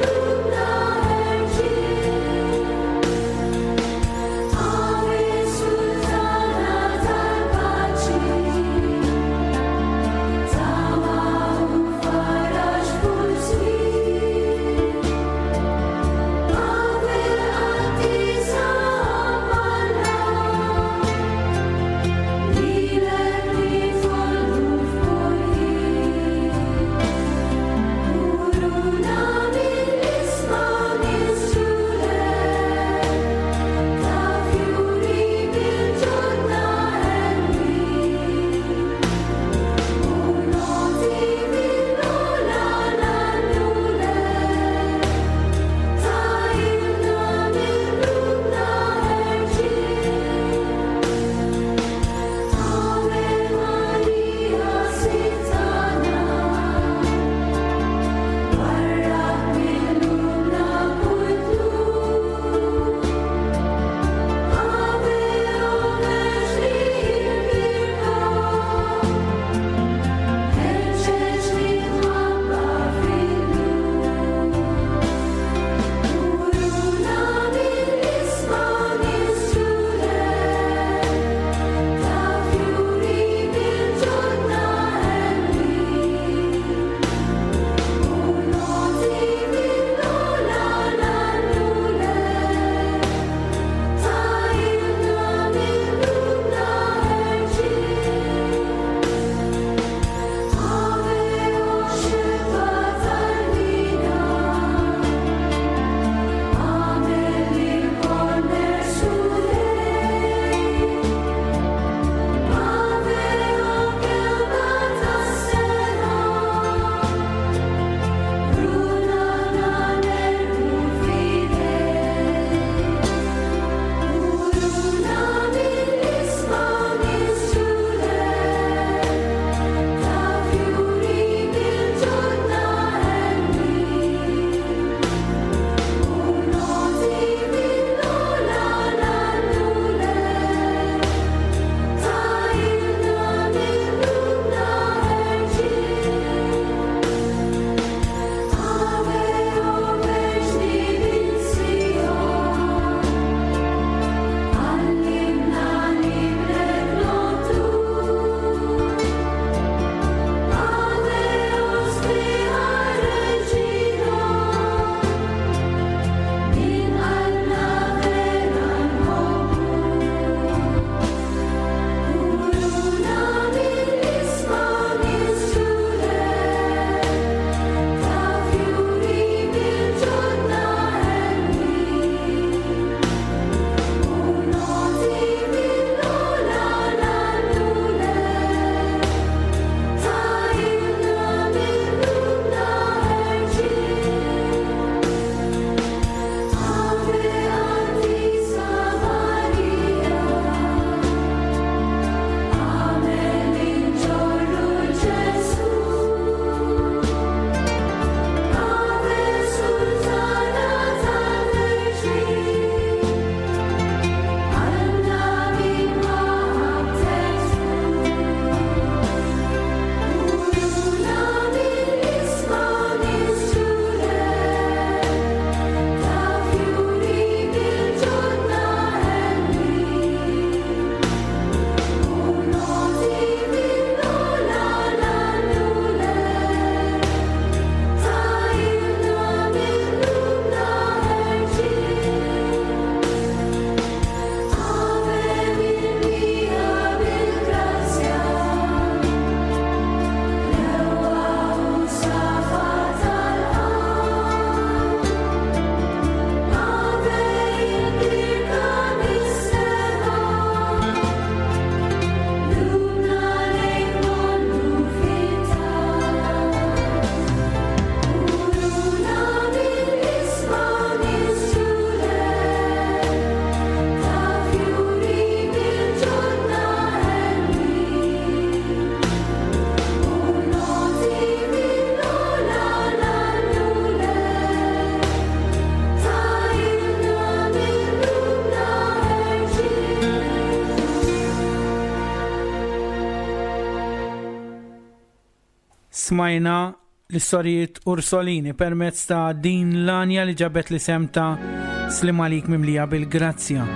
smajna l-istorijiet Ursolini permezz ta' din l-anja li ġabet li semta Slim għalik mimlija bil-grazzja.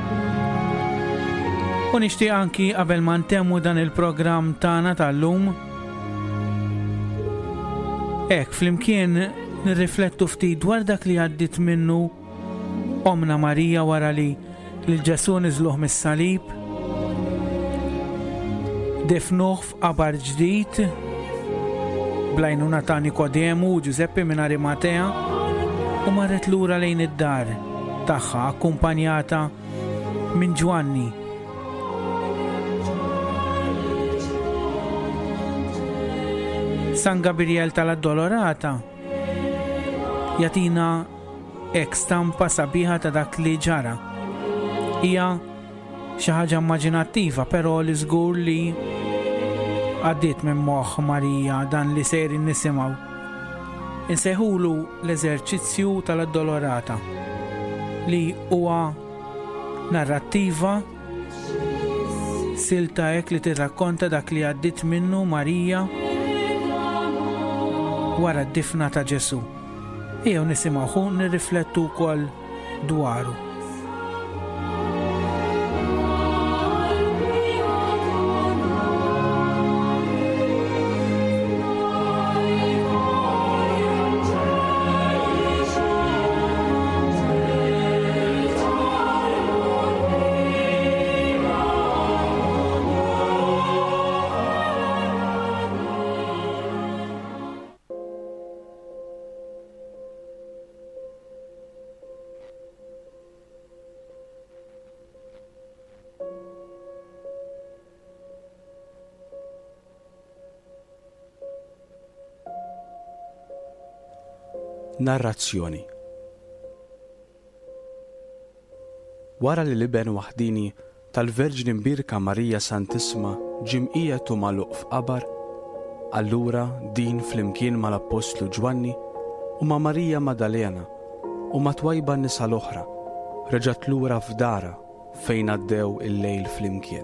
U nixtieq anki qabel ma ntemmu dan il-programm tagħna tal-lum hekk flimkien nirriflettu ftit dwar dak li għaddit minnu Omna Marija wara li l-Ġesu niżluh mis-salib, defnuh f'qabar ġdid blajnuna ta' Nikodemu u Giuseppe minn Arimatea u marret lura lejn id-dar tagħha akkumpanjata minn Ġwanni. San Gabriel tal-Addolorata jatina ek stampa sabiħa ta' dak li ġara. Hija xi ħaġa immaġinattiva, però li żgur li għaddiet minn moħħ Marija dan li sejrin nisimgħu. Insejħulu l-eżerċizzju tal-Addolorata li huwa narrattiva silta hekk li tirrakkonta dak li għaddiet minnu Marija wara d-difna ta' Ġesu. Ejjew nisimgħu nirriflettu wkoll dwaru. Narrazzjoni. Wara li liben waħdini tal-Verġni Mbirka Marija Santisma ġimqiegħed u magħluq f'qabar, allura din flimkien mal-Apostlu Ġwanni u ma' Marija Maddalena u ma' twajba nisa l-oħra reġgħet lura f'dara fejn għaddew il-lejl flimkien.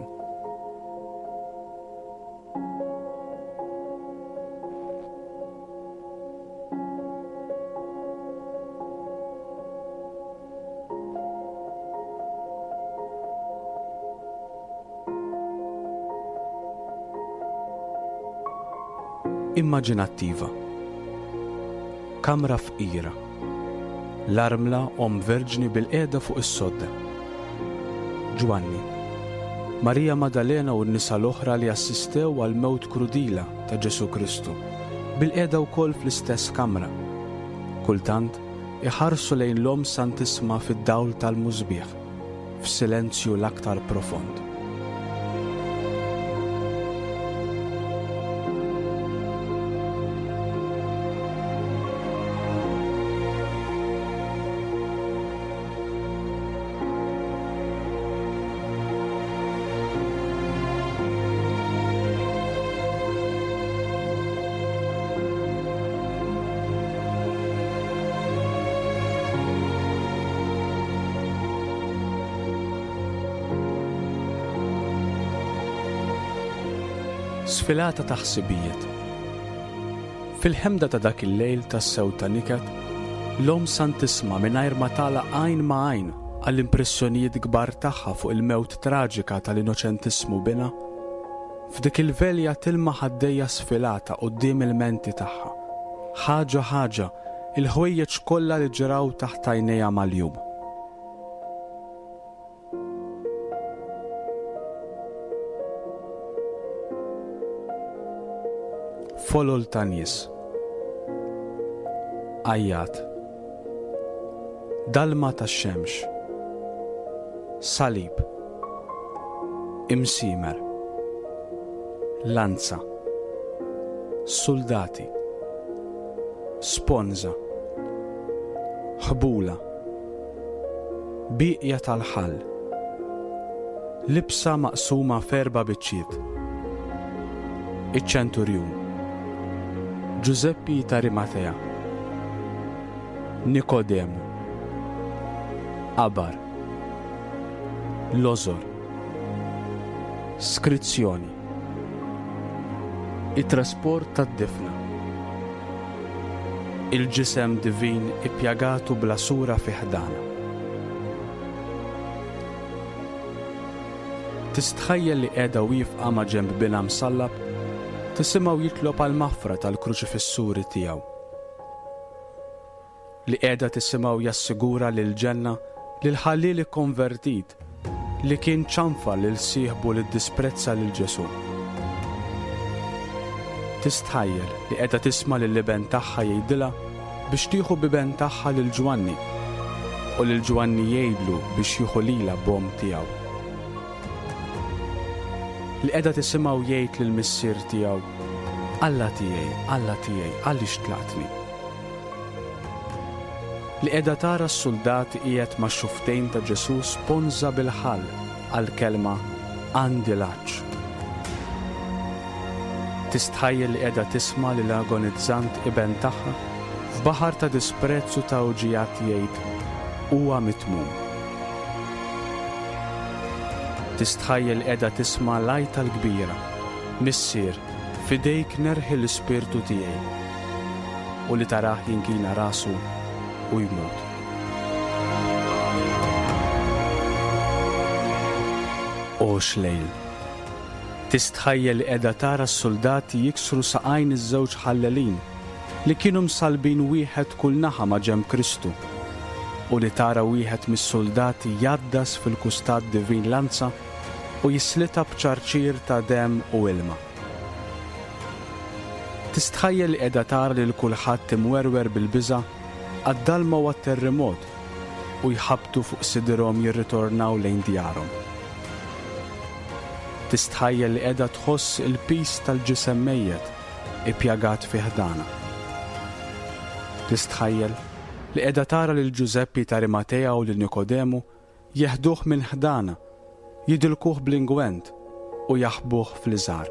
Immaġinattiva. Kamra fqira. L-armla om verġni bil-qiegħda fuq is-sodda. Ġwanni. Marija Maddalena u n-nisa l-oħra li assistew għal mewt krudila ta' Ġesu Kristu bil-qiegħda wkoll fl-istess kamra. Kultant iħarsu lejn l-Om Santisma fid-dawl tal-mużbieħ f'silenzju l-aktar profond. Sfilata ta' ħsibijiet. Fil-ħemda ta' dak il-lejl tas-sew ta' niket, l-Om Santisma mingħajr ma tagħlaq għajn ma' għajn għall-impressjonijiet kbar tagħha fuq il-mewt traġika tal-Innoċentismu bina, f'dik il-velja tilma ħaddejja sfilata quddiem il-menti tagħha. Ħaġa ħaġa il-ħwejjeġ kollha li ġraw taħt għajnejha mal-jum. Folol ta' nies. Ajjat. Dalma ta' xemx. Salib. Imsimer. Lanza. Soldati. Sponza. Ħbula. Biqja tal-ħall. Libsa maqsuma ferba biċċiet. Iċ-ċenturjun. Giuseppe ta' Arimatea. Nikodemu. Abar. Lozor. Skrizzjoni. Il-trasport tad-difna. il-ġisem divin ippjagatu bla sura fi ħdana. Tistħayyel li qiegħda wieqfa ma' ġenb bina msallab, tisimgħu jitlob għal maħfra tal-kruċifissuri tiegħu. Li qiegħda tisimgħu jassigura lil ġenna lil ħallili konvertit li kien ċanfa lil sieħbu li disprezza lil Ġesu. Tistħayyel li qiegħda tisma' lil liben tagħha jgħidilha biex tieħu biben tagħha lil Ġwanni u lil Ġwanni jgħidlu biex jieħu lilha bom tiegħu. Li qiegħda tisimgħu jgħid lil missier tiegħu: Alla tiegħi, Alla tiegħi, għaliex tlaqtni. Li qiegħda tara s-suldati qiegħed ma' xuftejn ta' Ġesu sponża bil-ħall għall-kelma għandi laċċ. Tistħayyel li qiegħda tisma' lil agonizzant iben tagħha f'baħar ta' disprezzu ta' uġijat jgħid huwa mitmum. Tistħayyel qiegħda tisma' lajta l-kbira, missier, fidejk nerħi l-ispirtu tiegħi u li taraħ jinkina rasu u jmut. O xlejl, tistħayyel li qiegħda tara s-soldati jiksru saqajn iż-żewġ ħallelin li kienu msalbin wieħed kull naħa ma' ġenb Kristu u li tara wieħed mis-soldati jaddas fil-kustat divin lanza u jislita b'ċarċir ta' dem u ilma. Tistħayyel li qiegħda tara lil kulħadd imwerwer bil-biża' għad-dalma u għat-terremot u jħabbtu fuq sidrhom jirritornaw lejn djarhom. Tistħayyel li qiegħda tħoss il-pis tal-ġisem mejjed ippjagat fi ħdana. Tistħayyel li qiegħda tara lil Ġuseppi ta' Arimatea u lil Nikodemu jeħduh minn ħdana, jidilkuh bl-ingwent u jaħbuh fl-iżgħar.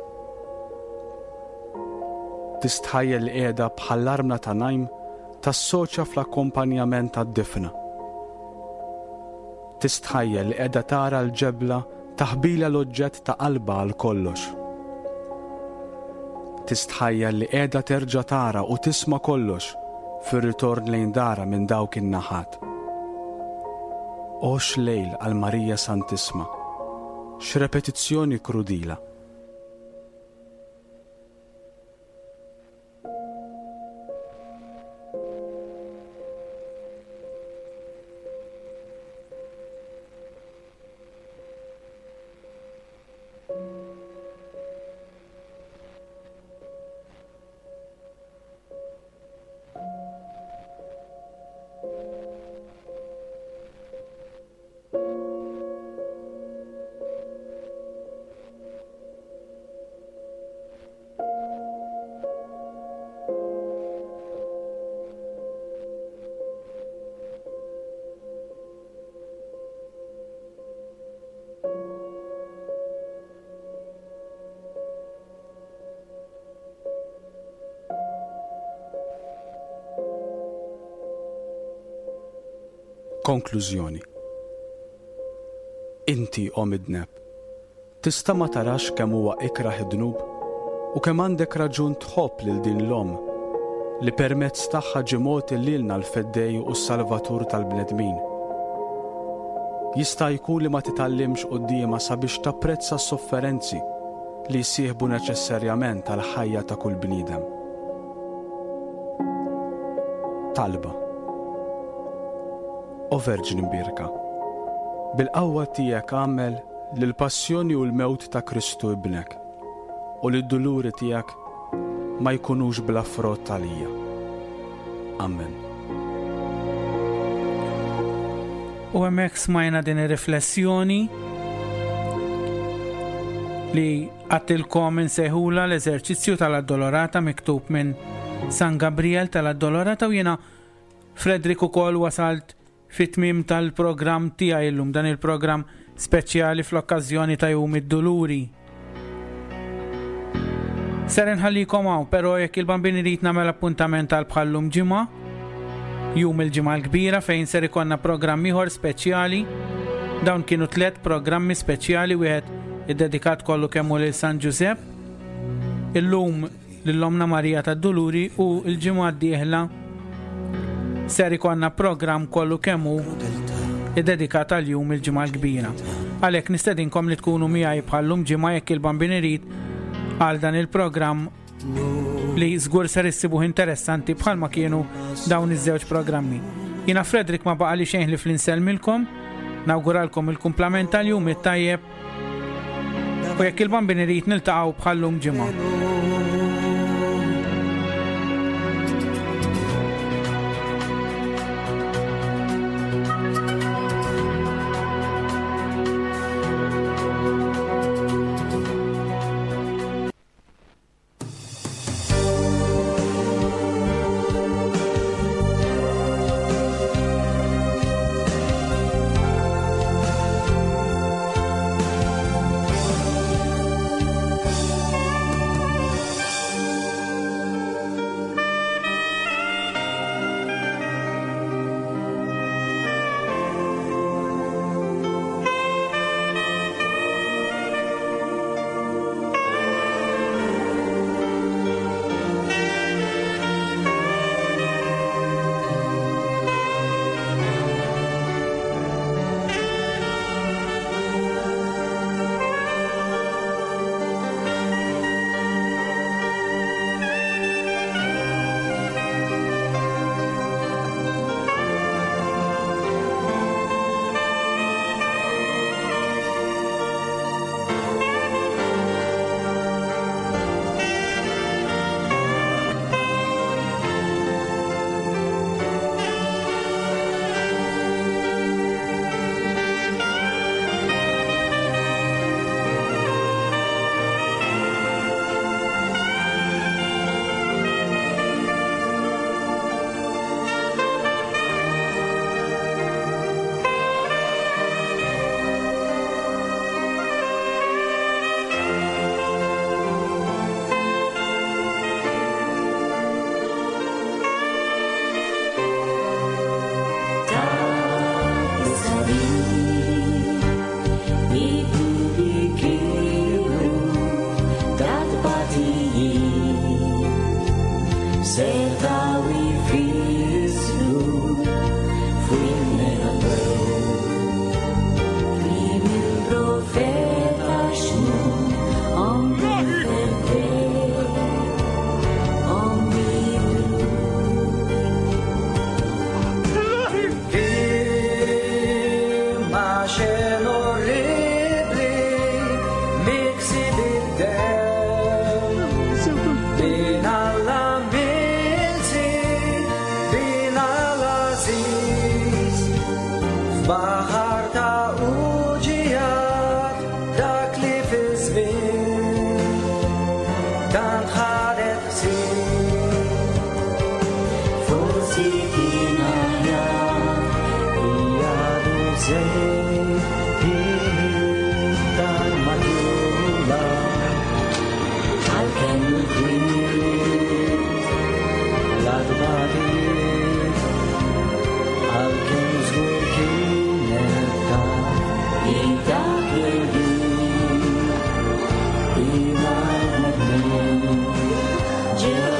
Tistħayyel li qiegħda bħall-armla ta' najm tassoċja fl-akkompanjament tad-difna. Tistħayyel li qiegħda tara l-ġebla taħbila l-oġġett ta' qalba għal kollox. Tistħayyel li qiegħda terġa' tara u tisma' kollox fir-ritorn lejn dara minn dawk in-naħat. O xlejl għal Marija Santisma, x'repetizzjoni krudila. Konklużjoni. Inti o midneb, tista' ma tarax kemm huwa ikraħ id-dnub u kemm għandek raġun tħobb lil din l-om li permezz tagħha ġimgħoti lilna l-Feddej u s-Salvatur tal-bnedmin. Jista' jkun li ma titallimx qudiema sabiex tapprezza s-sofferenzi li jsieħbu neċessarjament tal-ħajja ta' kull bniedem. Talba. O Verġni mbirka, bil-qawwa tiegħek għamel lill-passjoni u l-mewt ta' Kristu ibnek u lid-duluri tiegħek ma jkunux bla frott għalija. Amen. U hemmhekk smajna din ir-riflessjoni li għattilkom insejħula l-eżerċizzju tal-Addolorata miktub minn San Gabriel tal-Addolorata u jiena Fredrik ukoll wasalt fit-tmiem tal-programm tiegħi llum, dan il-programm speċjali fl-okkażjoni ta' Jum id-Duluri. Ser inħallikom hawn, però jekk il-bambin irid nagħmel appuntament tal bħallum ġimgħa, jum il-ġimgħa l-kbira fejn ser ikonna programm ieħor speċjali. Dawn kienu tliet programmi speċjali, wieħed iddedikat kollu kemm hu lil San Giuseppe, illum lill-Omna Marija tad-Duluri u l-ġimgħa d-dieħla ser ikonna program kollu kemmu id-dedikat għal-jum il-ġimgħa l-kbira. Għalhekk nistedinkom li tkunu miegħi bħallum ġimgħa jekk il-Bambin irid għal dan il-programm li żgur ser issibuh interessanti bħalma kienu dawn iż-żewġ programmi. Jiena Fredrik ma baqali xejn li fl-inselmilkom, nawguralkom il-kumplament tal-jum it-tajjeb u jekk il-Bambin irid niltaqgħu bħallum ġimgħa. Just